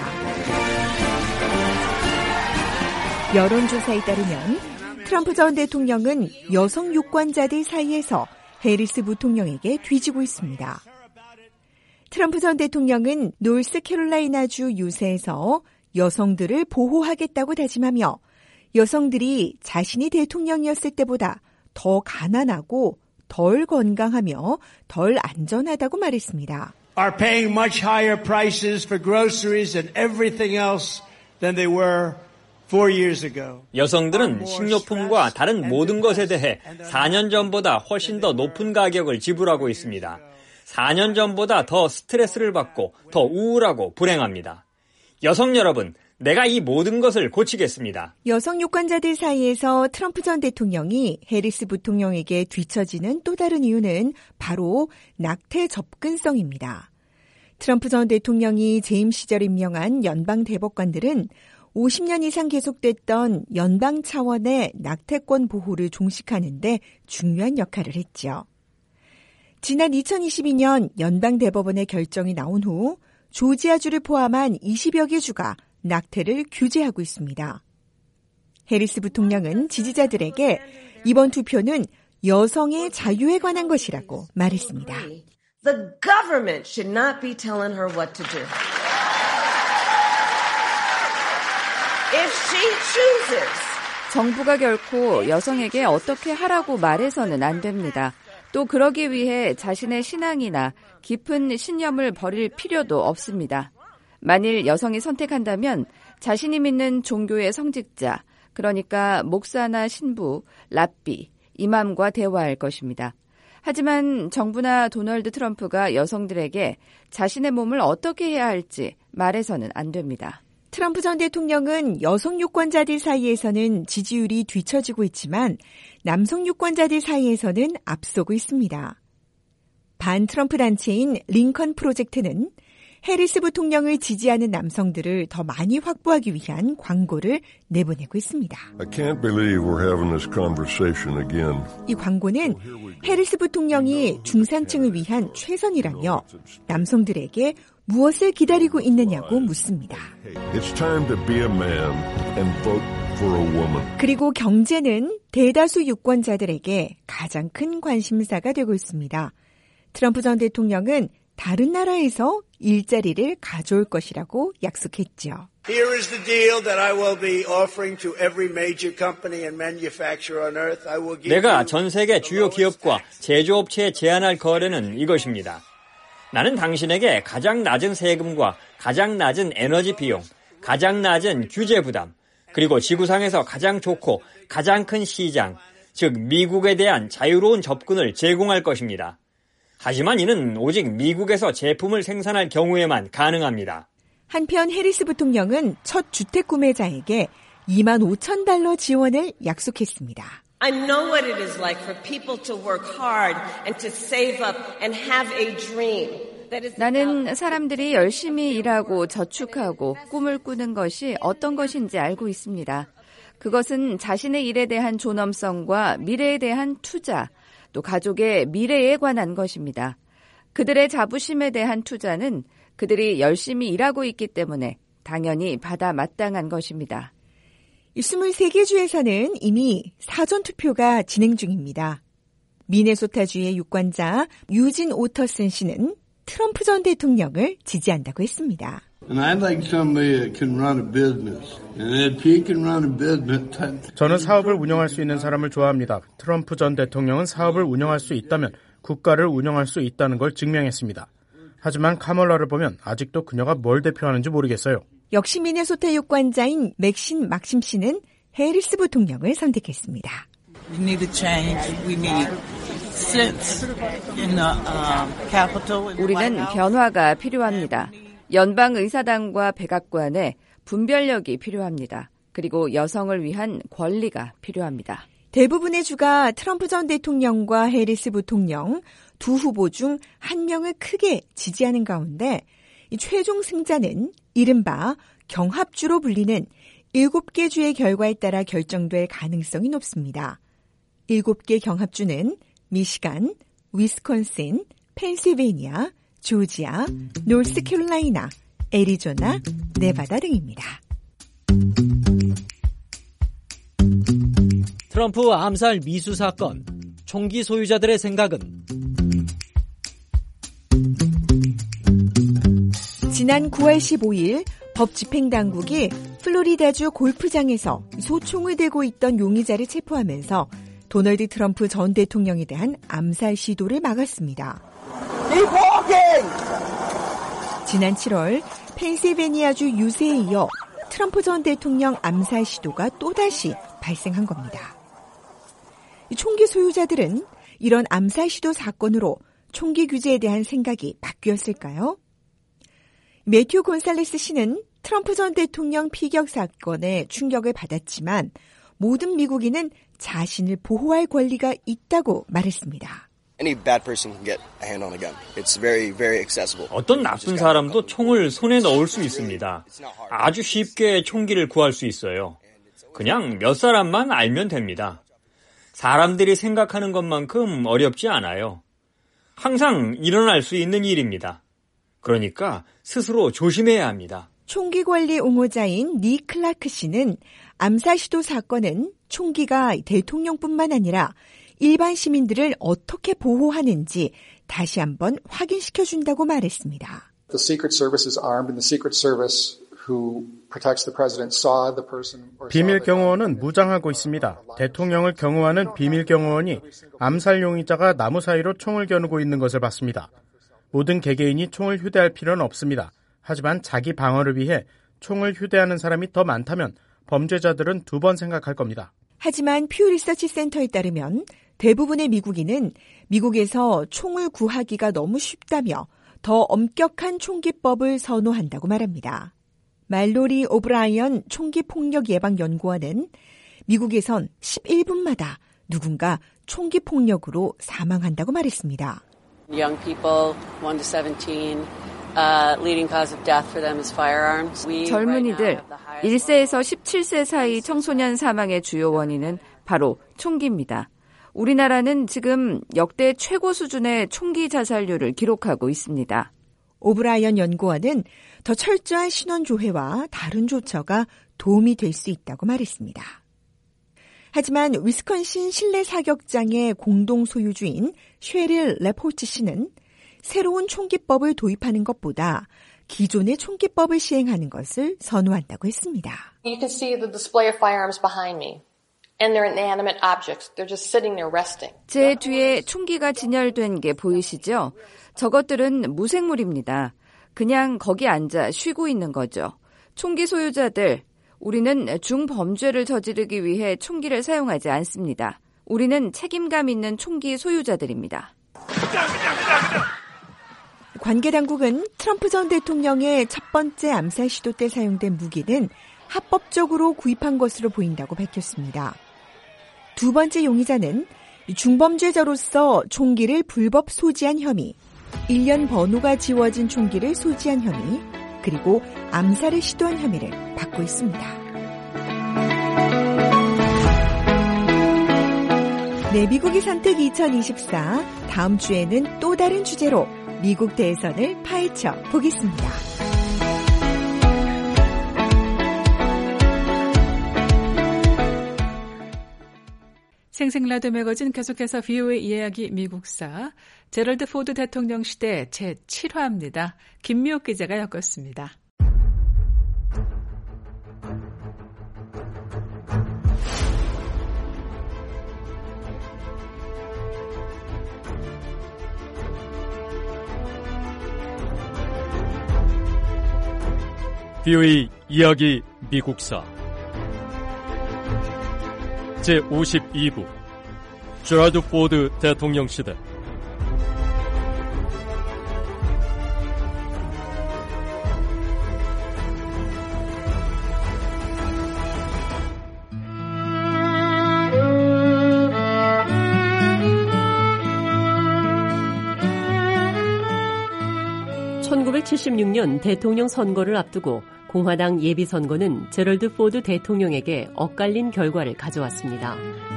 S3: 여론조사에 따르면 트럼프 전 대통령은 여성 유권자들 사이에서 해리스 부통령에게 뒤지고 있습니다. 트럼프 전 대통령은 노스캐롤라이나주 유세에서 여성들을 보호하겠다고 다짐하며 여성들이 자신이 대통령이었을 때보다 더 가난하고 덜 건강하며 덜 안전하다고 말했습니다.
S5: Are paying much higher prices for groceries and everything else than they were 4 years ago.
S4: 여성들은 식료품과 다른 모든 것에 대해 4년 전보다 훨씬 더 높은 가격을 지불하고 있습니다. 4년 전보다 더 스트레스를 받고 더 우울하고 불행합니다. 여성 여러분, 내가 이 모든 것을 고치겠습니다.
S3: 여성 유권자들 사이에서 트럼프 전 대통령이 해리스 부통령에게 뒤처지는 또 다른 이유는 바로 낙태 접근성입니다. 트럼프 전 대통령이 재임 시절 임명한 연방 대법관들은 50년 이상 계속됐던 연방 차원의 낙태권 보호를 종식하는 데 중요한 역할을 했죠. 지난 2022년 연방 대법원의 결정이 나온 후 조지아주를 포함한 20여 개 주가 낙태를 규제하고 있습니다. 해리스 부통령은 지지자들에게 이번 투표는 여성의 자유에 관한 것이라고 말했습니다.
S6: The government should not be telling her what to do. If she chooses.
S7: 정부가 결코 여성에게 어떻게 하라고 말해서는 안 됩니다. 또 그러기 위해 자신의 신앙이나 깊은 신념을 버릴 필요도 없습니다. 만일 여성이 선택한다면 자신이 믿는 종교의 성직자, 그러니까 목사나 신부, 랍비, 이맘과 대화할 것입니다. 하지만 정부나 도널드 트럼프가 여성들에게 자신의 몸을 어떻게 해야 할지 말해서는 안 됩니다.
S3: 트럼프 전 대통령은 여성 유권자들 사이에서는 지지율이 뒤처지고 있지만 남성 유권자들 사이에서는 앞서고 있습니다. 반 트럼프 단체인 링컨 프로젝트는 해리스 부통령을 지지하는 남성들을 더 많이 확보하기 위한 광고를 내보내고 있습니다.
S8: I can't believe we're having this conversation again.
S3: 이 광고는 해리스 부통령이 중산층을 위한 최선이라며 남성들에게 무엇을 기다리고 있느냐고 묻습니다.
S8: It's time to be a man and vote for a woman.
S3: 그리고 경제는 대다수 유권자들에게 가장 큰 관심사가 되고 있습니다. 트럼프 전 대통령은 다른 나라에서 일자리를 가져올 것이라고 약속했죠.
S5: Here is the deal that I will be offering to every major company and manufacturer on earth. I will give
S4: 내가 전 세계 주요 기업과 제조업체에 제안할 거래는 이것입니다. 나는 당신에게 가장 낮은 세금과 가장 낮은 에너지 비용, 가장 낮은 규제 부담, 그리고 지구상에서 가장 좋고 가장 큰 시장, 즉 미국에 대한 자유로운 접근을 제공할 것입니다. 하지만 이는 오직 미국에서 제품을 생산할 경우에만 가능합니다.
S3: 한편 해리스 부통령은 첫 주택 구매자에게 $25,000 지원을 약속했습니다.
S6: I know what it is like for people to work hard and to save up and have a dream.
S7: 나는 사람들이 열심히 일하고 저축하고 꿈을 꾸는 것이 어떤 것인지 알고 있습니다. 그것은 자신의 일에 대한 존엄성과 미래에 대한 투자, 또 가족의 미래에 관한 것입니다. 그들의 자부심에 대한 투자는 그들이 열심히 일하고 있기 때문에 당연히 받아 마땅한 것입니다.
S3: 23개 주에서는 이미 사전투표가 진행 중입니다. 미네소타주의 유권자 유진 오터슨 씨는 트럼프 전 대통령을 지지한다고 했습니다.
S9: 저는 사업을 운영할 수 있는 사람을 좋아합니다. 트럼프 전 대통령은 사업을 운영할 수 있다면 국가를 운영할 수 있다는 걸 증명했습니다. 하지만 카멀라를 보면 아직도 그녀가 뭘 대표하는지 모르겠어요.
S3: 역시 미네소타 유권자인 맥신 막심 씨는 해리스 부통령을 선택했습니다.
S7: 우리는 변화가 필요합니다. 연방의사당과 백악관에 분별력이 필요합니다. 그리고 여성을 위한 권리가 필요합니다.
S3: 대부분의 주가 트럼프 전 대통령과 해리스 부통령 두 후보 중 한 명을 크게 지지하는 가운데 이 최종 승자는 이른바 경합주로 불리는 7개 주의 결과에 따라 결정될 가능성이 높습니다. 7개 경합주는 미시간, 위스콘신, 펜실베이니아, 조지아, 노스캐롤라이나, 애리조나, 네바다 등입니다.
S10: 트럼프 암살 미수 사건, 총기 소유자들의 생각은?
S3: 지난 9월 15일 법 집행당국이 플로리다주 골프장에서 소총을 들고 있던 용의자를 체포하면서 도널드 트럼프 전 대통령에 대한 암살 시도를 막았습니다. 지난 7월 펜실베니아주 유세에 이어 트럼프 전 대통령 암살 시도가 또다시 발생한 겁니다. 총기 소유자들은 이런 암살 시도 사건으로 총기 규제에 대한 생각이 바뀌었을까요? 매튜 곤살레스 씨는 트럼프 전 대통령 피격 사건에 충격을 받았지만 모든 미국인은 자신을 보호할 권리가 있다고 말했습니다.
S4: 어떤 나쁜 사람도 총을 손에 넣을 수 있습니다. 아주 쉽게 총기를 구할 수 있어요. 그냥 몇 사람만 알면 됩니다. 사람들이 생각하는 것만큼 어렵지 않아요. 항상 일어날 수 있는 일입니다. 그러니까 스스로 조심해야 합니다.
S3: 총기 관리 옹호자인 니 클라크 씨는 암살 시도 사건은 총기가 대통령뿐만 아니라 일반 시민들을 어떻게 보호하는지 다시 한번 확인시켜준다고 말했습니다.
S11: The Secret Service is armed and the Secret Service who protects the president saw the person.
S9: 비밀 경호원은 무장하고 있습니다. 대통령을 경호하는 비밀 경호원이 암살 용의자가 나무 사이로 총을 겨누고 있는 것을 봤습니다. 모든 개개인이 총을 휴대할 필요는 없습니다. 하지만 자기 방어를 위해 총을 휴대하는 사람이 더 많다면 범죄자들은 2번 생각할 겁니다.
S3: 하지만 퓨 리서치 센터에 따르면 대부분의 미국인은 미국에서 총을 구하기가 너무 쉽다며 더 엄격한 총기법을 선호한다고 말합니다. 말로리 오브라이언 총기폭력예방연구원은 미국에선 11분마다 누군가 총기폭력으로 사망한다고 말했습니다.
S12: Young people, 1 to 17, leading cause of death for them is firearms.
S7: 젊은이들 1세에서 17세 사이 청소년 사망의 주요 원인은 바로 총기입니다. 우리나라는 지금 역대 최고 수준의 총기 자살률을 기록하고 있습니다.
S3: 오브라이언 연구원은 더 철저한 신원 조회와 다른 조처가 도움이 될 수 있다고 말했습니다. 하지만 위스콘신 실내 사격장의 공동 소유주인 쉐릴 레포츠 씨는 새로운 총기법을 도입하는 것보다 기존의 총기법을 시행하는 것을 선호한다고 했습니다.
S13: You can see the display of firearms behind me. And they're inanimate objects. They're just sitting there resting.
S7: 제 뒤에 총기가 진열된 게 보이시죠? 저것들은 무생물입니다. 그냥 거기 앉아 쉬고 있는 거죠. 총기 소유자들, 우리는 중범죄를 저지르기 위해 총기를 사용하지 않습니다. 우리는 책임감 있는 총기 소유자들입니다.
S3: 관계 당국은 트럼프 전 대통령의 첫 번째 암살 시도 때 사용된 무기는 합법적으로 구입한 것으로 보인다고 밝혔습니다. 두 번째 용의자는 중범죄자로서 총기를 불법 소지한 혐의, 1년 번호가 지워진 총기를 소지한 혐의, 그리고 암살을 시도한 혐의를 받고 있습니다. 네, 미국의 선택 2024. 다음 주에는 또 다른 주제로 미국 대선을 파헤쳐 보겠습니다.
S1: 생생라디오 매거진 계속해서 VOA 이야기 미국사 제럴드 포드 대통령 시대 제7화입니다. 김미옥 기자가 엮었습니다.
S14: VOA 이야기 미국사 제52부 제럴드 포드 대통령 시대.
S15: 1976년 대통령 선거를 앞두고 공화당 예비선거는 제럴드 포드 대통령에게 엇갈린 결과를 가져왔습니다.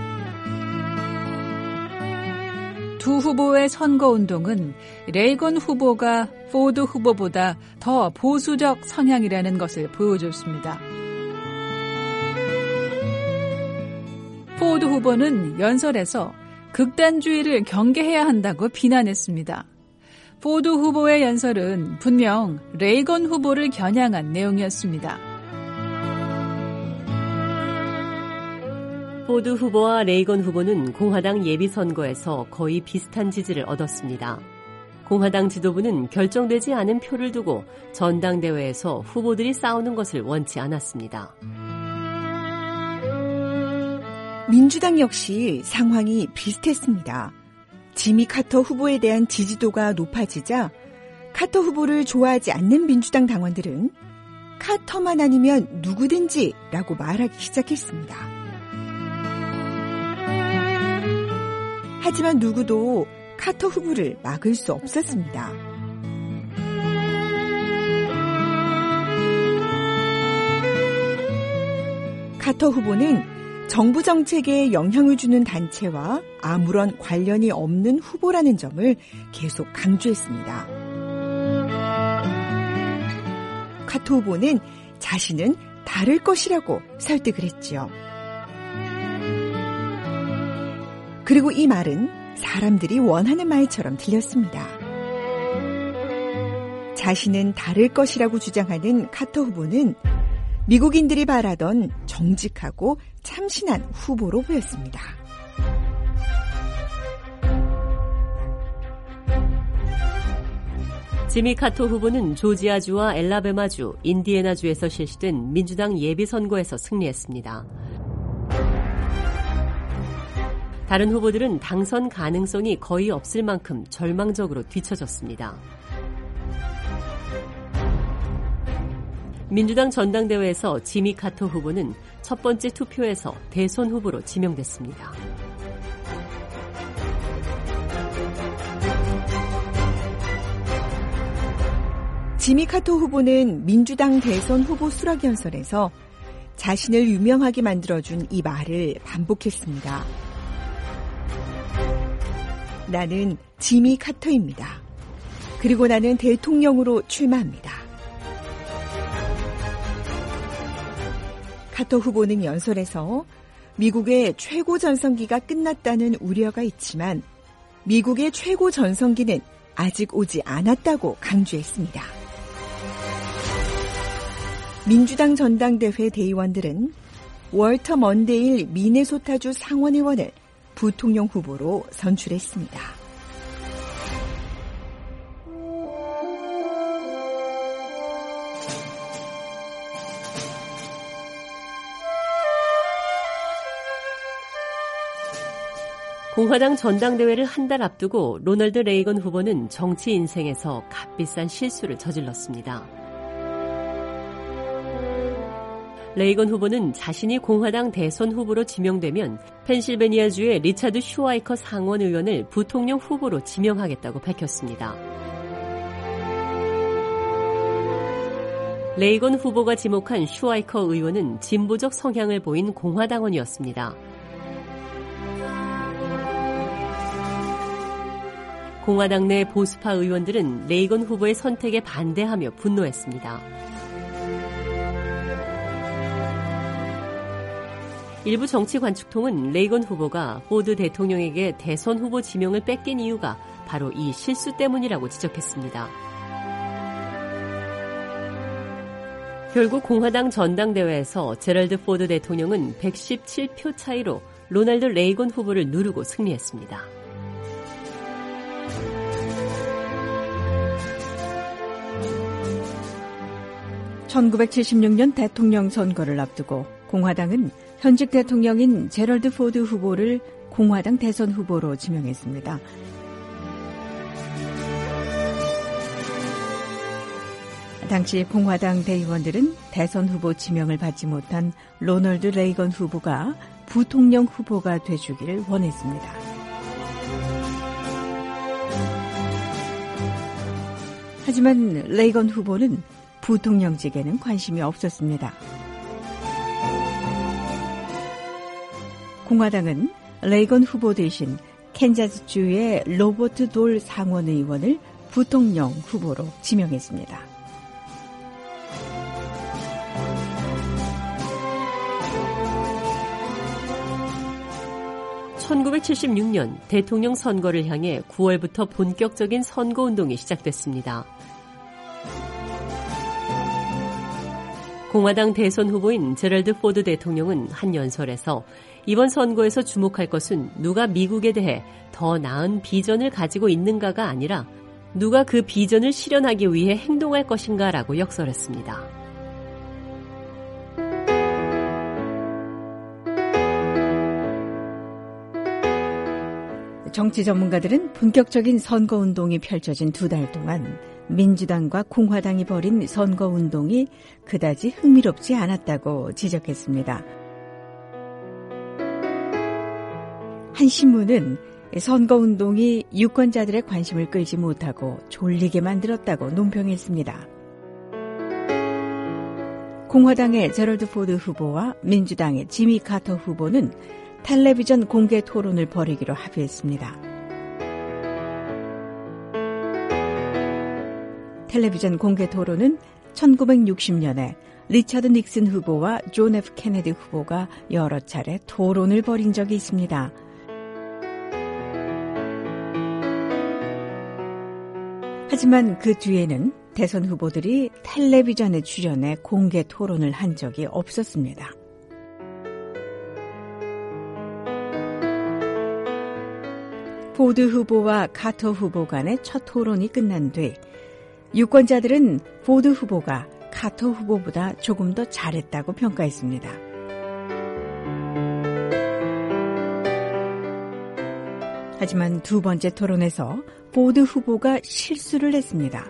S1: 두 후보의 선거운동은 레이건 후보가 포드 후보보다 더 보수적 성향이라는 것을 보여줬습니다. 포드 후보는 연설에서 극단주의를 경계해야 한다고 비난했습니다. 포드 후보의 연설은 분명 레이건 후보를 겨냥한 내용이었습니다.
S15: 포드 후보와 레이건 후보는 공화당 예비선거에서 거의 비슷한 지지를 얻었습니다. 공화당 지도부는 결정되지 않은 표를 두고 전당대회에서 후보들이 싸우는 것을 원치 않았습니다.
S3: 민주당 역시 상황이 비슷했습니다. 지미 카터 후보에 대한 지지도가 높아지자 카터 후보를 좋아하지 않는 민주당 당원들은 카터만 아니면 누구든지 라고 말하기 시작했습니다. 하지만 누구도 카터 후보를 막을 수 없었습니다. 카터 후보는 정부 정책에 영향을 주는 단체와 아무런 관련이 없는 후보라는 점을 계속 강조했습니다. 카터 후보는 자신은 다를 것이라고 설득을 했지요. 그리고 이 말은 사람들이 원하는 말처럼 들렸습니다. 자신은 다를 것이라고 주장하는 카터 후보는 미국인들이 바라던 정직하고 참신한 후보로 보였습니다.
S15: 지미 카터 후보는 조지아주와 엘라베마주, 인디애나주에서 실시된 민주당 예비선거에서 승리했습니다. 다른 후보들은 당선 가능성이 거의 없을 만큼 절망적으로 뒤처졌습니다. 민주당 전당대회에서 지미 카터 후보는 첫 번째 투표에서 대선 후보로 지명됐습니다.
S3: 지미 카터 후보는 민주당 대선 후보 수락 연설에서 자신을 유명하게 만들어준 이 말을 반복했습니다. 나는 지미 카터입니다. 그리고 나는 대통령으로 출마합니다. 카터 후보는 연설에서 미국의 최고 전성기가 끝났다는 우려가 있지만 미국의 최고 전성기는 아직 오지 않았다고 강조했습니다. 민주당 전당대회 대의원들은 월터 먼데일 미네소타주 상원의원을 부통령 후보로 선출했습니다.
S15: 공화당 전당대회를 한 달 앞두고 로널드 레이건 후보는 정치 인생에서 값비싼 실수를 저질렀습니다. 레이건 후보는 자신이 공화당 대선 후보로 지명되면 펜실베니아주의 리차드 슈와이커 상원 의원을 부통령 후보로 지명하겠다고 밝혔습니다. 레이건 후보가 지목한 슈와이커 의원은 진보적 성향을 보인 공화당원이었습니다. 공화당 내 보수파 의원들은 레이건 후보의 선택에 반대하며 분노했습니다. 일부 정치 관측통은 레이건 후보가 포드 대통령에게 대선 후보 지명을 뺏긴 이유가 바로 이 실수 때문이라고 지적했습니다. 결국 공화당 전당대회에서 제럴드 포드 대통령은 117표 차이로 로널드 레이건 후보를 누르고 승리했습니다.
S16: (1976년) 대통령 선거를 앞두고 공화당은 현직 대통령인 제럴드 포드 후보를 공화당 대선 후보로 지명했습니다. 당시 공화당 대의원들은 대선 후보 지명을 받지 못한 로널드 레이건 후보가 부통령 후보가 돼주기를 원했습니다. 하지만 레이건 후보는 부통령직에는 관심이 없었습니다. 공화당은 레이건 후보 대신 캔자스주의 로버트 돌 상원 의원을 부통령 후보로 지명했습니다.
S15: 1976년 대통령 선거를 향해 9월부터 본격적인 선거운동이 시작됐습니다. 공화당 대선 후보인 제럴드 포드 대통령은 한 연설에서 이번 선거에서 주목할 것은 누가 미국에 대해 더 나은 비전을 가지고 있는가가 아니라 누가 그 비전을 실현하기 위해 행동할 것인가라고 역설했습니다.
S16: 정치 전문가들은 본격적인 선거운동이 펼쳐진 2달 동안 민주당과 공화당이 벌인 선거운동이 그다지 흥미롭지 않았다고 지적했습니다. 한 신문은 선거운동이 유권자들의 관심을 끌지 못하고 졸리게 만들었다고 논평했습니다. 공화당의 제럴드 포드 후보와 민주당의 지미 카터 후보는 텔레비전 공개 토론을 벌이기로 합의했습니다. 텔레비전 공개 토론은 1960년에 리처드 닉슨 후보와 존 F 케네디 후보가 여러 차례 토론을 벌인 적이 있습니다. 하지만 그 뒤에는 대선 후보들이 텔레비전에 출연해 공개 토론을 한 적이 없었습니다. 포드 후보와 카터 후보 간의 첫 토론이 끝난 뒤 유권자들은 포드 후보가 카터 후보보다 조금 더 잘했다고 평가했습니다. 하지만 두 번째 토론에서 포드 후보가 실수를 했습니다.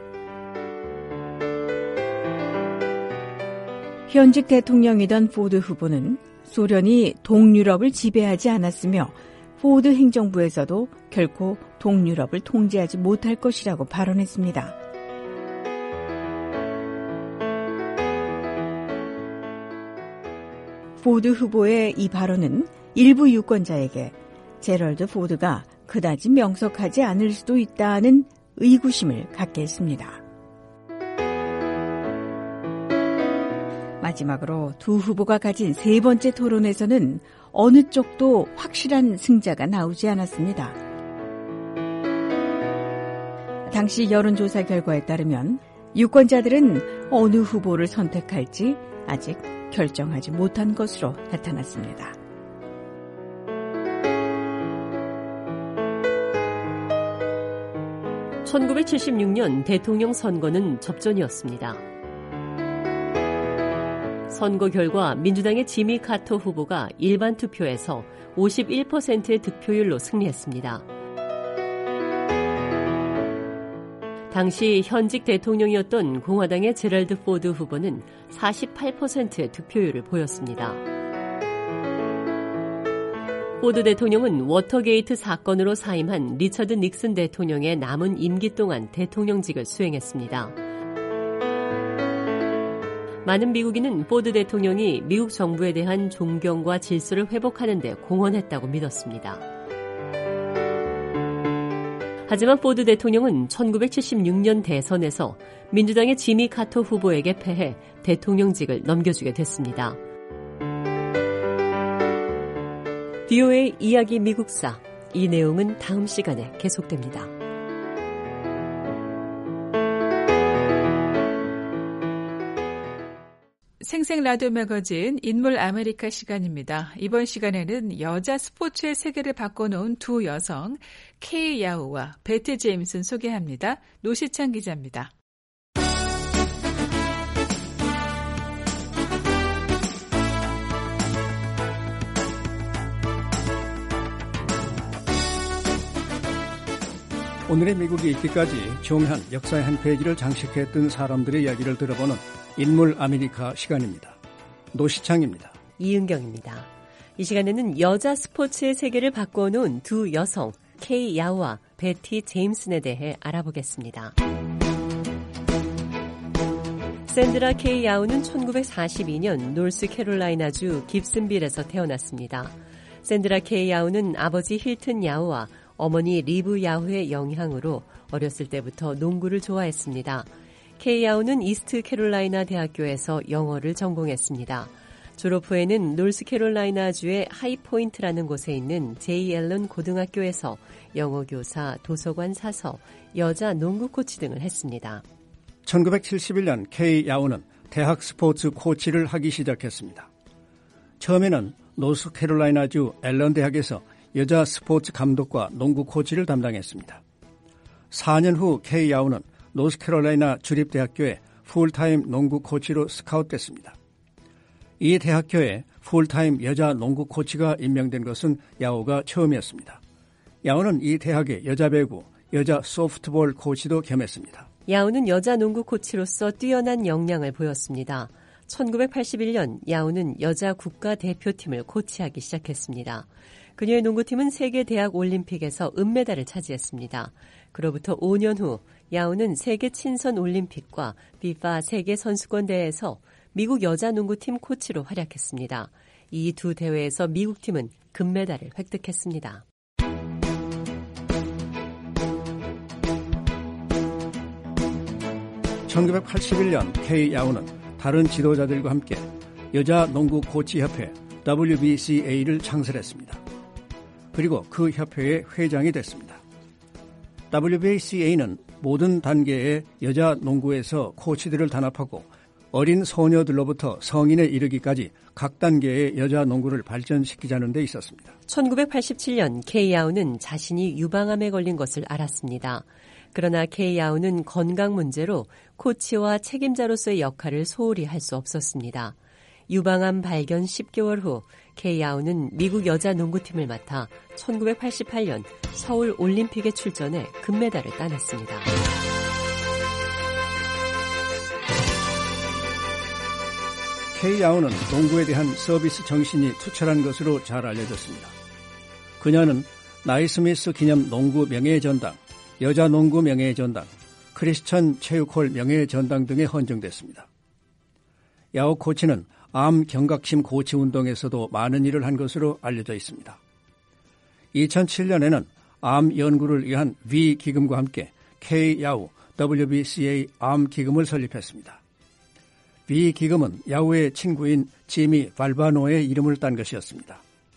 S16: 현직 대통령이던 포드 후보는 소련이 동유럽을 지배하지 않았으며 포드 행정부에서도 결코 동유럽을 통제하지 못할 것이라고 발언했습니다. 포드 후보의 이 발언은 일부 유권자에게 제럴드 포드가 그다지 명석하지 않을 수도 있다는 의구심을 갖게 했습니다. 마지막으로 두 후보가 가진 세 번째 토론에서는 어느 쪽도 확실한 승자가 나오지 않았습니다. 당시 여론조사 결과에 따르면 유권자들은 어느 후보를 선택할지 아직 결정하지 못한 것으로 나타났습니다.
S15: (1976년) 대통령 선거는 접전이었습니다. 선거 결과 민주당의 지미 카터 후보가 일반 투표에서 51%의 득표율로 승리했습니다. 당시 현직 대통령이었던 공화당의 제럴드 포드 후보는 48%의 득표율을 보였습니다. 포드 대통령은 워터게이트 사건으로 사임한 리처드 닉슨 대통령의 남은 임기 동안 대통령직을 수행했습니다. 많은 미국인은 포드 대통령이 미국 정부에 대한 존경과 질서를 회복하는 데 공헌했다고 믿었습니다. 하지만 포드 대통령은 1976년 대선에서 민주당의 지미 카터 후보에게 패해 대통령직을 넘겨주게 됐습니다. VOA 이야기 미국사, 이 내용은 다음 시간에 계속됩니다.
S1: 생생 라디오 매거진 인물 아메리카 시간입니다. 이번 시간에는 여자 스포츠의 세계를 바꿔놓은 두 여성 케이 야우와 베티 제임슨 소개합니다. 노시찬 기자입니다.
S17: 오늘의 미국이 있기까지 중요한 역사의 한 페이지를 장식했던 사람들의 이야기를 들어보는 인물 아메리카 시간입니다. 노시창입니다.
S15: 이은경입니다. 이 시간에는 여자 스포츠의 세계를 바꿔놓은 두 여성 케이 야우와 베티 제임슨에 대해 알아보겠습니다. 샌드라 K 야우는 1942년 노스캐롤라이나주 깁슨빌에서 태어났습니다. 샌드라 K 야우는 아버지 힐튼 야우와 어머니 리브 야우의 영향으로 어렸을 때부터 농구를 좋아했습니다. K 야우는 이스트캐롤라이나 대학교에서 영어를 전공했습니다. 졸업 후에는 노스캐롤라이나주의 하이포인트라는 곳에 있는 제이 앨런 고등학교에서 영어 교사, 도서관 사서, 여자 농구 코치 등을 했습니다.
S17: 1971년 K 야우는 대학 스포츠 코치를 하기 시작했습니다. 처음에는 노스캐롤라이나주 앨런 대학에서 여자 스포츠 감독과 농구 코치를 담당했습니다. 4년 후 K 야우는 노스캐롤라이나 주립대학교에 풀타임 농구 코치로 스카웃됐습니다. 이 대학교에 풀타임 여자 농구 코치가 임명된 것은 야우가 처음이었습니다. 야우는 이 대학의 여자 배구, 여자 소프트볼 코치도 겸했습니다.
S15: 야우는 여자 농구 코치로서 뛰어난 역량을 보였습니다. 1981년 야우는 여자 국가대표팀을 코치하기 시작했습니다. 그녀의 농구팀은 세계대학 올림픽에서 은메달을 차지했습니다. 그로부터 5년 후 야우는 세계 친선 올림픽과 비파 세계선수권대회에서 미국 여자 농구팀 코치로 활약했습니다. 이 두 대회에서 미국팀은 금메달을 획득했습니다.
S17: (1981년) K 야우는 다른 지도자들과 함께 여자 농구 코치 협회 WBCA를 창설했습니다. 그리고 그 협회의 회장이 됐습니다. WBCA는 모든 단계의 여자 농구에서 코치들을 단합하고 어린 소녀들로부터 성인에 이르기까지 각 단계의 여자 농구를 발전시키자는 데 있었습니다.
S15: 1987년 K 야우는 자신이 유방암에 걸린 것을 알았습니다. 그러나 K 야우는 건강 문제로 코치와 책임자로서의 역할을 소홀히 할 수 없었습니다. 유방암 발견 10개월 후 K 야우는 미국 여자 농구팀을 맡아 1988년 서울 올림픽에 출전해 금메달을 따냈습니다.
S17: K 야우는 농구에 대한 서비스 정신이 투철한 것으로 잘 알려졌습니다. 그녀는 나이스미스 기념 농구 명예전당, 여자 농구 명예전당, 크리스천 체육홀 명예전당 등에 헌정됐습니다. 야우 코치는 암 경각심 고치 운동에서도 많은 일을 한 것으로 알려져 있습니다. 2007년에는 암 연구를 위한 V 기금과 함께 K 야우 WBCA 암 기금을 설립했습니다. V 기금은 야우의 친구인 지미 발바노의 이름을 딴 것이었습니다.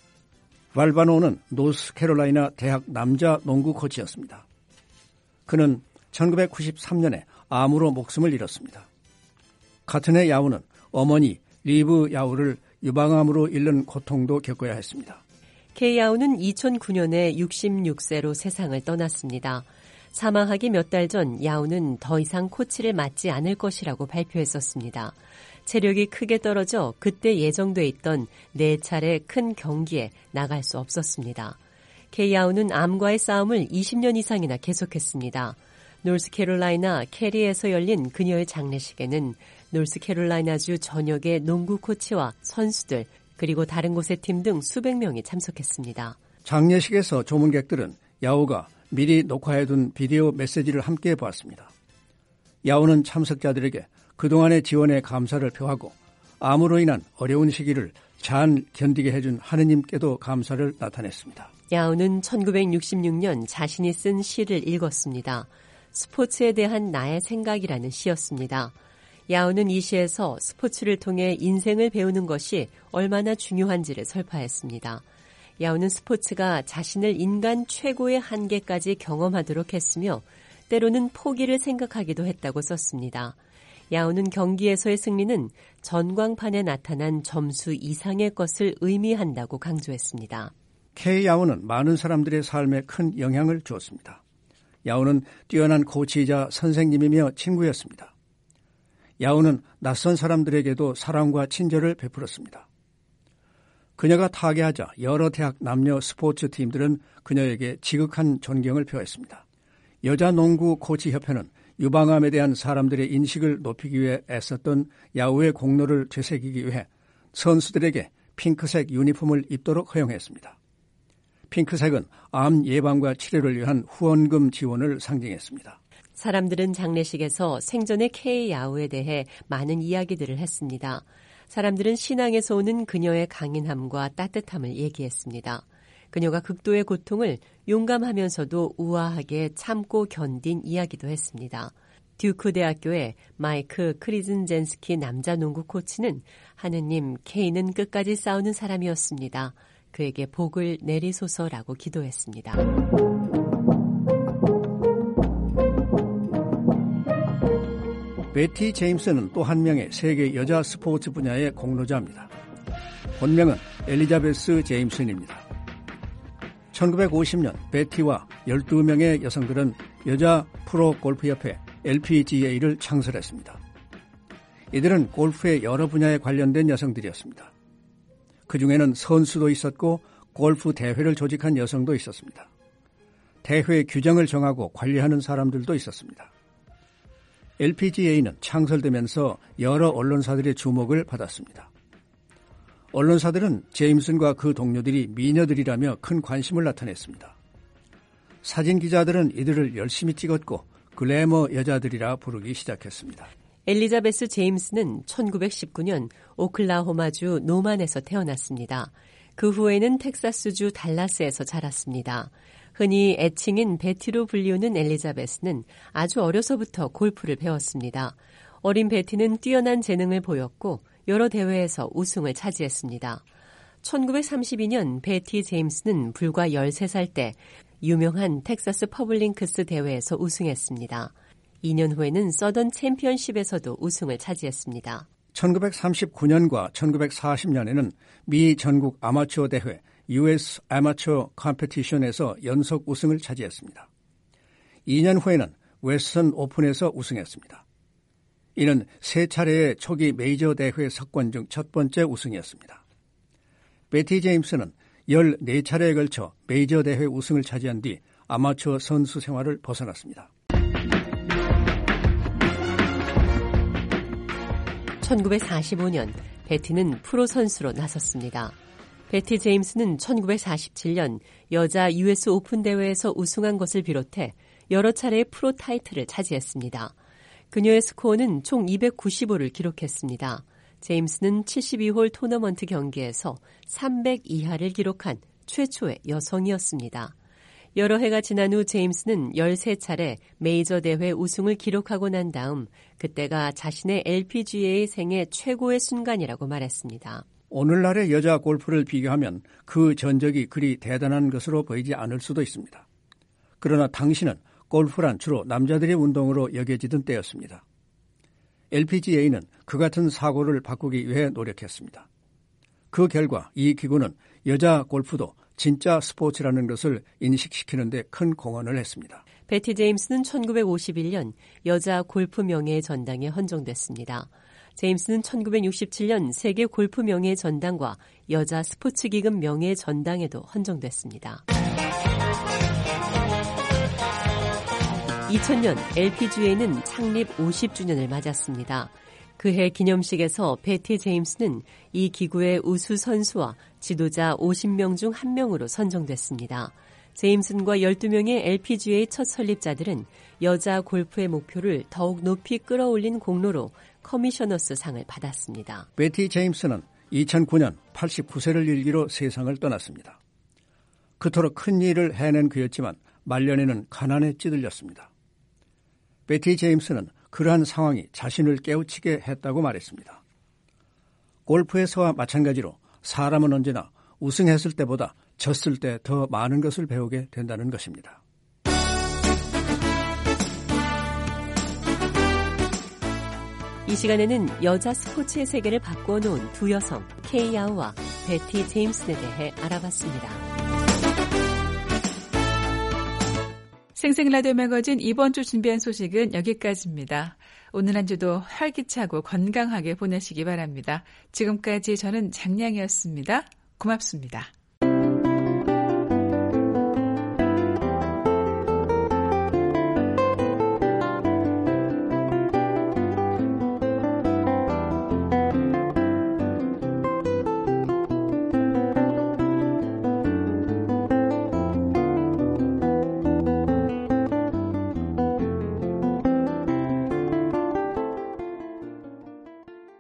S17: 발바노는 노스캐롤라이나 대학 남자 농구 코치였습니다. 그는 1993년에 암으로 목숨을 잃었습니다. 같은 해 야우는 어머니 리브 야우를 유방암으로 잃는 고통도 겪어야 했습니다.
S15: K 야우는 2009년에 66세로 세상을 떠났습니다. 사망하기 몇 달 전 야우는 더 이상 코치를 맡지 않을 것이라고 발표했었습니다. 체력이 크게 떨어져 그때 예정돼 있던 4차례 큰 경기에 나갈 수 없었습니다. K 야우는 암과의 싸움을 20년 이상이나 계속했습니다. 노스캐롤라이나 캐리에서 열린 그녀의 장례식에는 노스캐롤라이나주 전역의 농구 코치와 선수들 그리고 다른 곳의 팀 등 수백 명이 참석했습니다.
S17: 장례식에서 조문객들은 야우가 미리 녹화해둔 비디오 메시지를 함께 보았습니다. 야우는 참석자들에게 그동안의 지원에 감사를 표하고 암으로 인한 어려운 시기를 잘 견디게 해준 하느님께도 감사를 나타냈습니다.
S15: 야우는 1966년 자신이 쓴 시를 읽었습니다. 스포츠에 대한 나의 생각이라는 시였습니다. 야우는 이 시에서 스포츠를 통해 인생을 배우는 것이 얼마나 중요한지를 설파했습니다. 야우는 스포츠가 자신을 인간 최고의 한계까지 경험하도록 했으며 때로는 포기를 생각하기도 했다고 썼습니다. 야우는 경기에서의 승리는 전광판에 나타난 점수 이상의 것을 의미한다고 강조했습니다.
S17: K 야우는 많은 사람들의 삶에 큰 영향을 주었습니다. 야우는 뛰어난 코치이자 선생님이며 친구였습니다. 야우는 낯선 사람들에게도 사랑과 친절을 베풀었습니다. 그녀가 타계하자 여러 대학 남녀 스포츠 팀들은 그녀에게 지극한 존경을 표했습니다. 여자 농구 코치 협회는 유방암에 대한 사람들의 인식을 높이기 위해 애썼던 야우의 공로를 되새기기 위해 선수들에게 핑크색 유니폼을 입도록 허용했습니다. 핑크색은 암 예방과 치료를 위한 후원금 지원을 상징했습니다.
S15: 사람들은 장례식에서 생전의 K 야우에 대해 많은 이야기들을 했습니다. 사람들은 신앙에서 오는 그녀의 강인함과 따뜻함을 얘기했습니다. 그녀가 극도의 고통을 용감하면서도 우아하게 참고 견딘 이야기도 했습니다. 듀크 대학교의 마이크 크리즌젠스키 남자 농구 코치는 하느님, K는 끝까지 싸우는 사람이었습니다. 그에게 복을 내리소서라고 기도했습니다.
S17: 베티 제임스는 또 한 명의 세계 여자 스포츠 분야의 공로자입니다. 본명은 엘리자베스 제임슨입니다. 1950년 베티와 12명의 여성들은 여자 프로골프협회 LPGA를 창설했습니다. 이들은 골프의 여러 분야에 관련된 여성들이었습니다. 그중에는 선수도 있었고 골프 대회를 조직한 여성도 있었습니다. 대회 규정을 정하고 관리하는 사람들도 있었습니다. LPGA는 창설되면서 여러 언론사들의 주목을 받았습니다. 언론사들은 제임슨과 그 동료들이 미녀들이라며 큰 관심을 나타냈습니다. 사진 기자들은 이들을 열심히 찍었고 글래머 여자들이라 부르기 시작했습니다.
S15: 엘리자베스 제임스는 1919년 오클라호마주 노만에서 태어났습니다. 그 후에는 텍사스주 달라스에서 자랐습니다. 흔히 애칭인 베티로 불리우는 엘리자베스는 아주 어려서부터 골프를 배웠습니다. 어린 베티는 뛰어난 재능을 보였고 여러 대회에서 우승을 차지했습니다. 1932년 베티 제임스는 불과 13살 때 유명한 텍사스 퍼블링크스 대회에서 우승했습니다. 2년 후에는 서던 챔피언십에서도 우승을 차지했습니다.
S17: 1939년과 1940년에는 미 전국 아마추어 대회 US 아마추어 컴피티션에서 연속 우승을 차지했습니다. 2년 후에는 웨스턴 오픈에서 우승했습니다. 이는 3차례의 초기 메이저 대회 석권 중 첫 번째 우승이었습니다. 베티 제임스는 14차례에 걸쳐 메이저 대회 우승을 차지한 뒤 아마추어 선수 생활을 벗어났습니다.
S15: 1945년 베티는 프로 선수로 나섰습니다. 베티 제임스는 1947년 여자 US 오픈 대회에서 우승한 것을 비롯해 여러 차례의 프로 타이틀을 차지했습니다. 그녀의 스코어는 총 295를 기록했습니다. 제임스는 72홀 토너먼트 경기에서 300 이하를 기록한 최초의 여성이었습니다. 여러 해가 지난 후 제임스는 13차례 메이저 대회 우승을 기록하고 난 다음 그때가 자신의 LPGA 생애 최고의 순간이라고 말했습니다.
S17: 오늘날의 여자 골프를 비교하면 그 전적이 그리 대단한 것으로 보이지 않을 수도 있습니다. 그러나 당시는 골프란 주로 남자들의 운동으로 여겨지던 때였습니다. LPGA는 그 같은 사고를 바꾸기 위해 노력했습니다. 그 결과 이 기구는 여자 골프도 진짜 스포츠라는 것을 인식시키는 데 큰 공헌을 했습니다.
S15: 베티 제임스는 1951년 여자 골프 명예의 전당에 헌정됐습니다. 제임스는 1967년 세계 골프 명예의 전당과 여자 스포츠 기금 명예의 전당에도 헌정됐습니다. 2000년 LPGA는 창립 50주년을 맞았습니다. 그해 기념식에서 베티 제임스는 이 기구의 우수 선수와 지도자 50명 중 1명으로 선정됐습니다. 제임슨과 12명의 LPGA 첫 설립자들은 여자 골프의 목표를 더욱 높이 끌어올린 공로로 커미셔너스 상을 받았습니다.
S17: 베티 제임스는 2009년 89세를 일기로 세상을 떠났습니다. 그토록 큰 일을 해낸 그였지만 말년에는 가난에 찌들렸습니다. 베티 제임스는 그러한 상황이 자신을 깨우치게 했다고 말했습니다. 골프에서와 마찬가지로 사람은 언제나 우승했을 때보다 졌을 때 더 많은 것을 배우게 된다는 것입니다.
S15: 이 시간에는 여자 스포츠의 세계를 바꾸어 놓은 두 여성 K 야우와 베티 제임슨에 대해 알아봤습니다.
S1: 생생라디오 매거진 이번 주 준비한 소식은 여기까지입니다. 오늘 한 주도 활기차고 건강하게 보내시기 바랍니다. 지금까지 저는 장량이었습니다. 고맙습니다.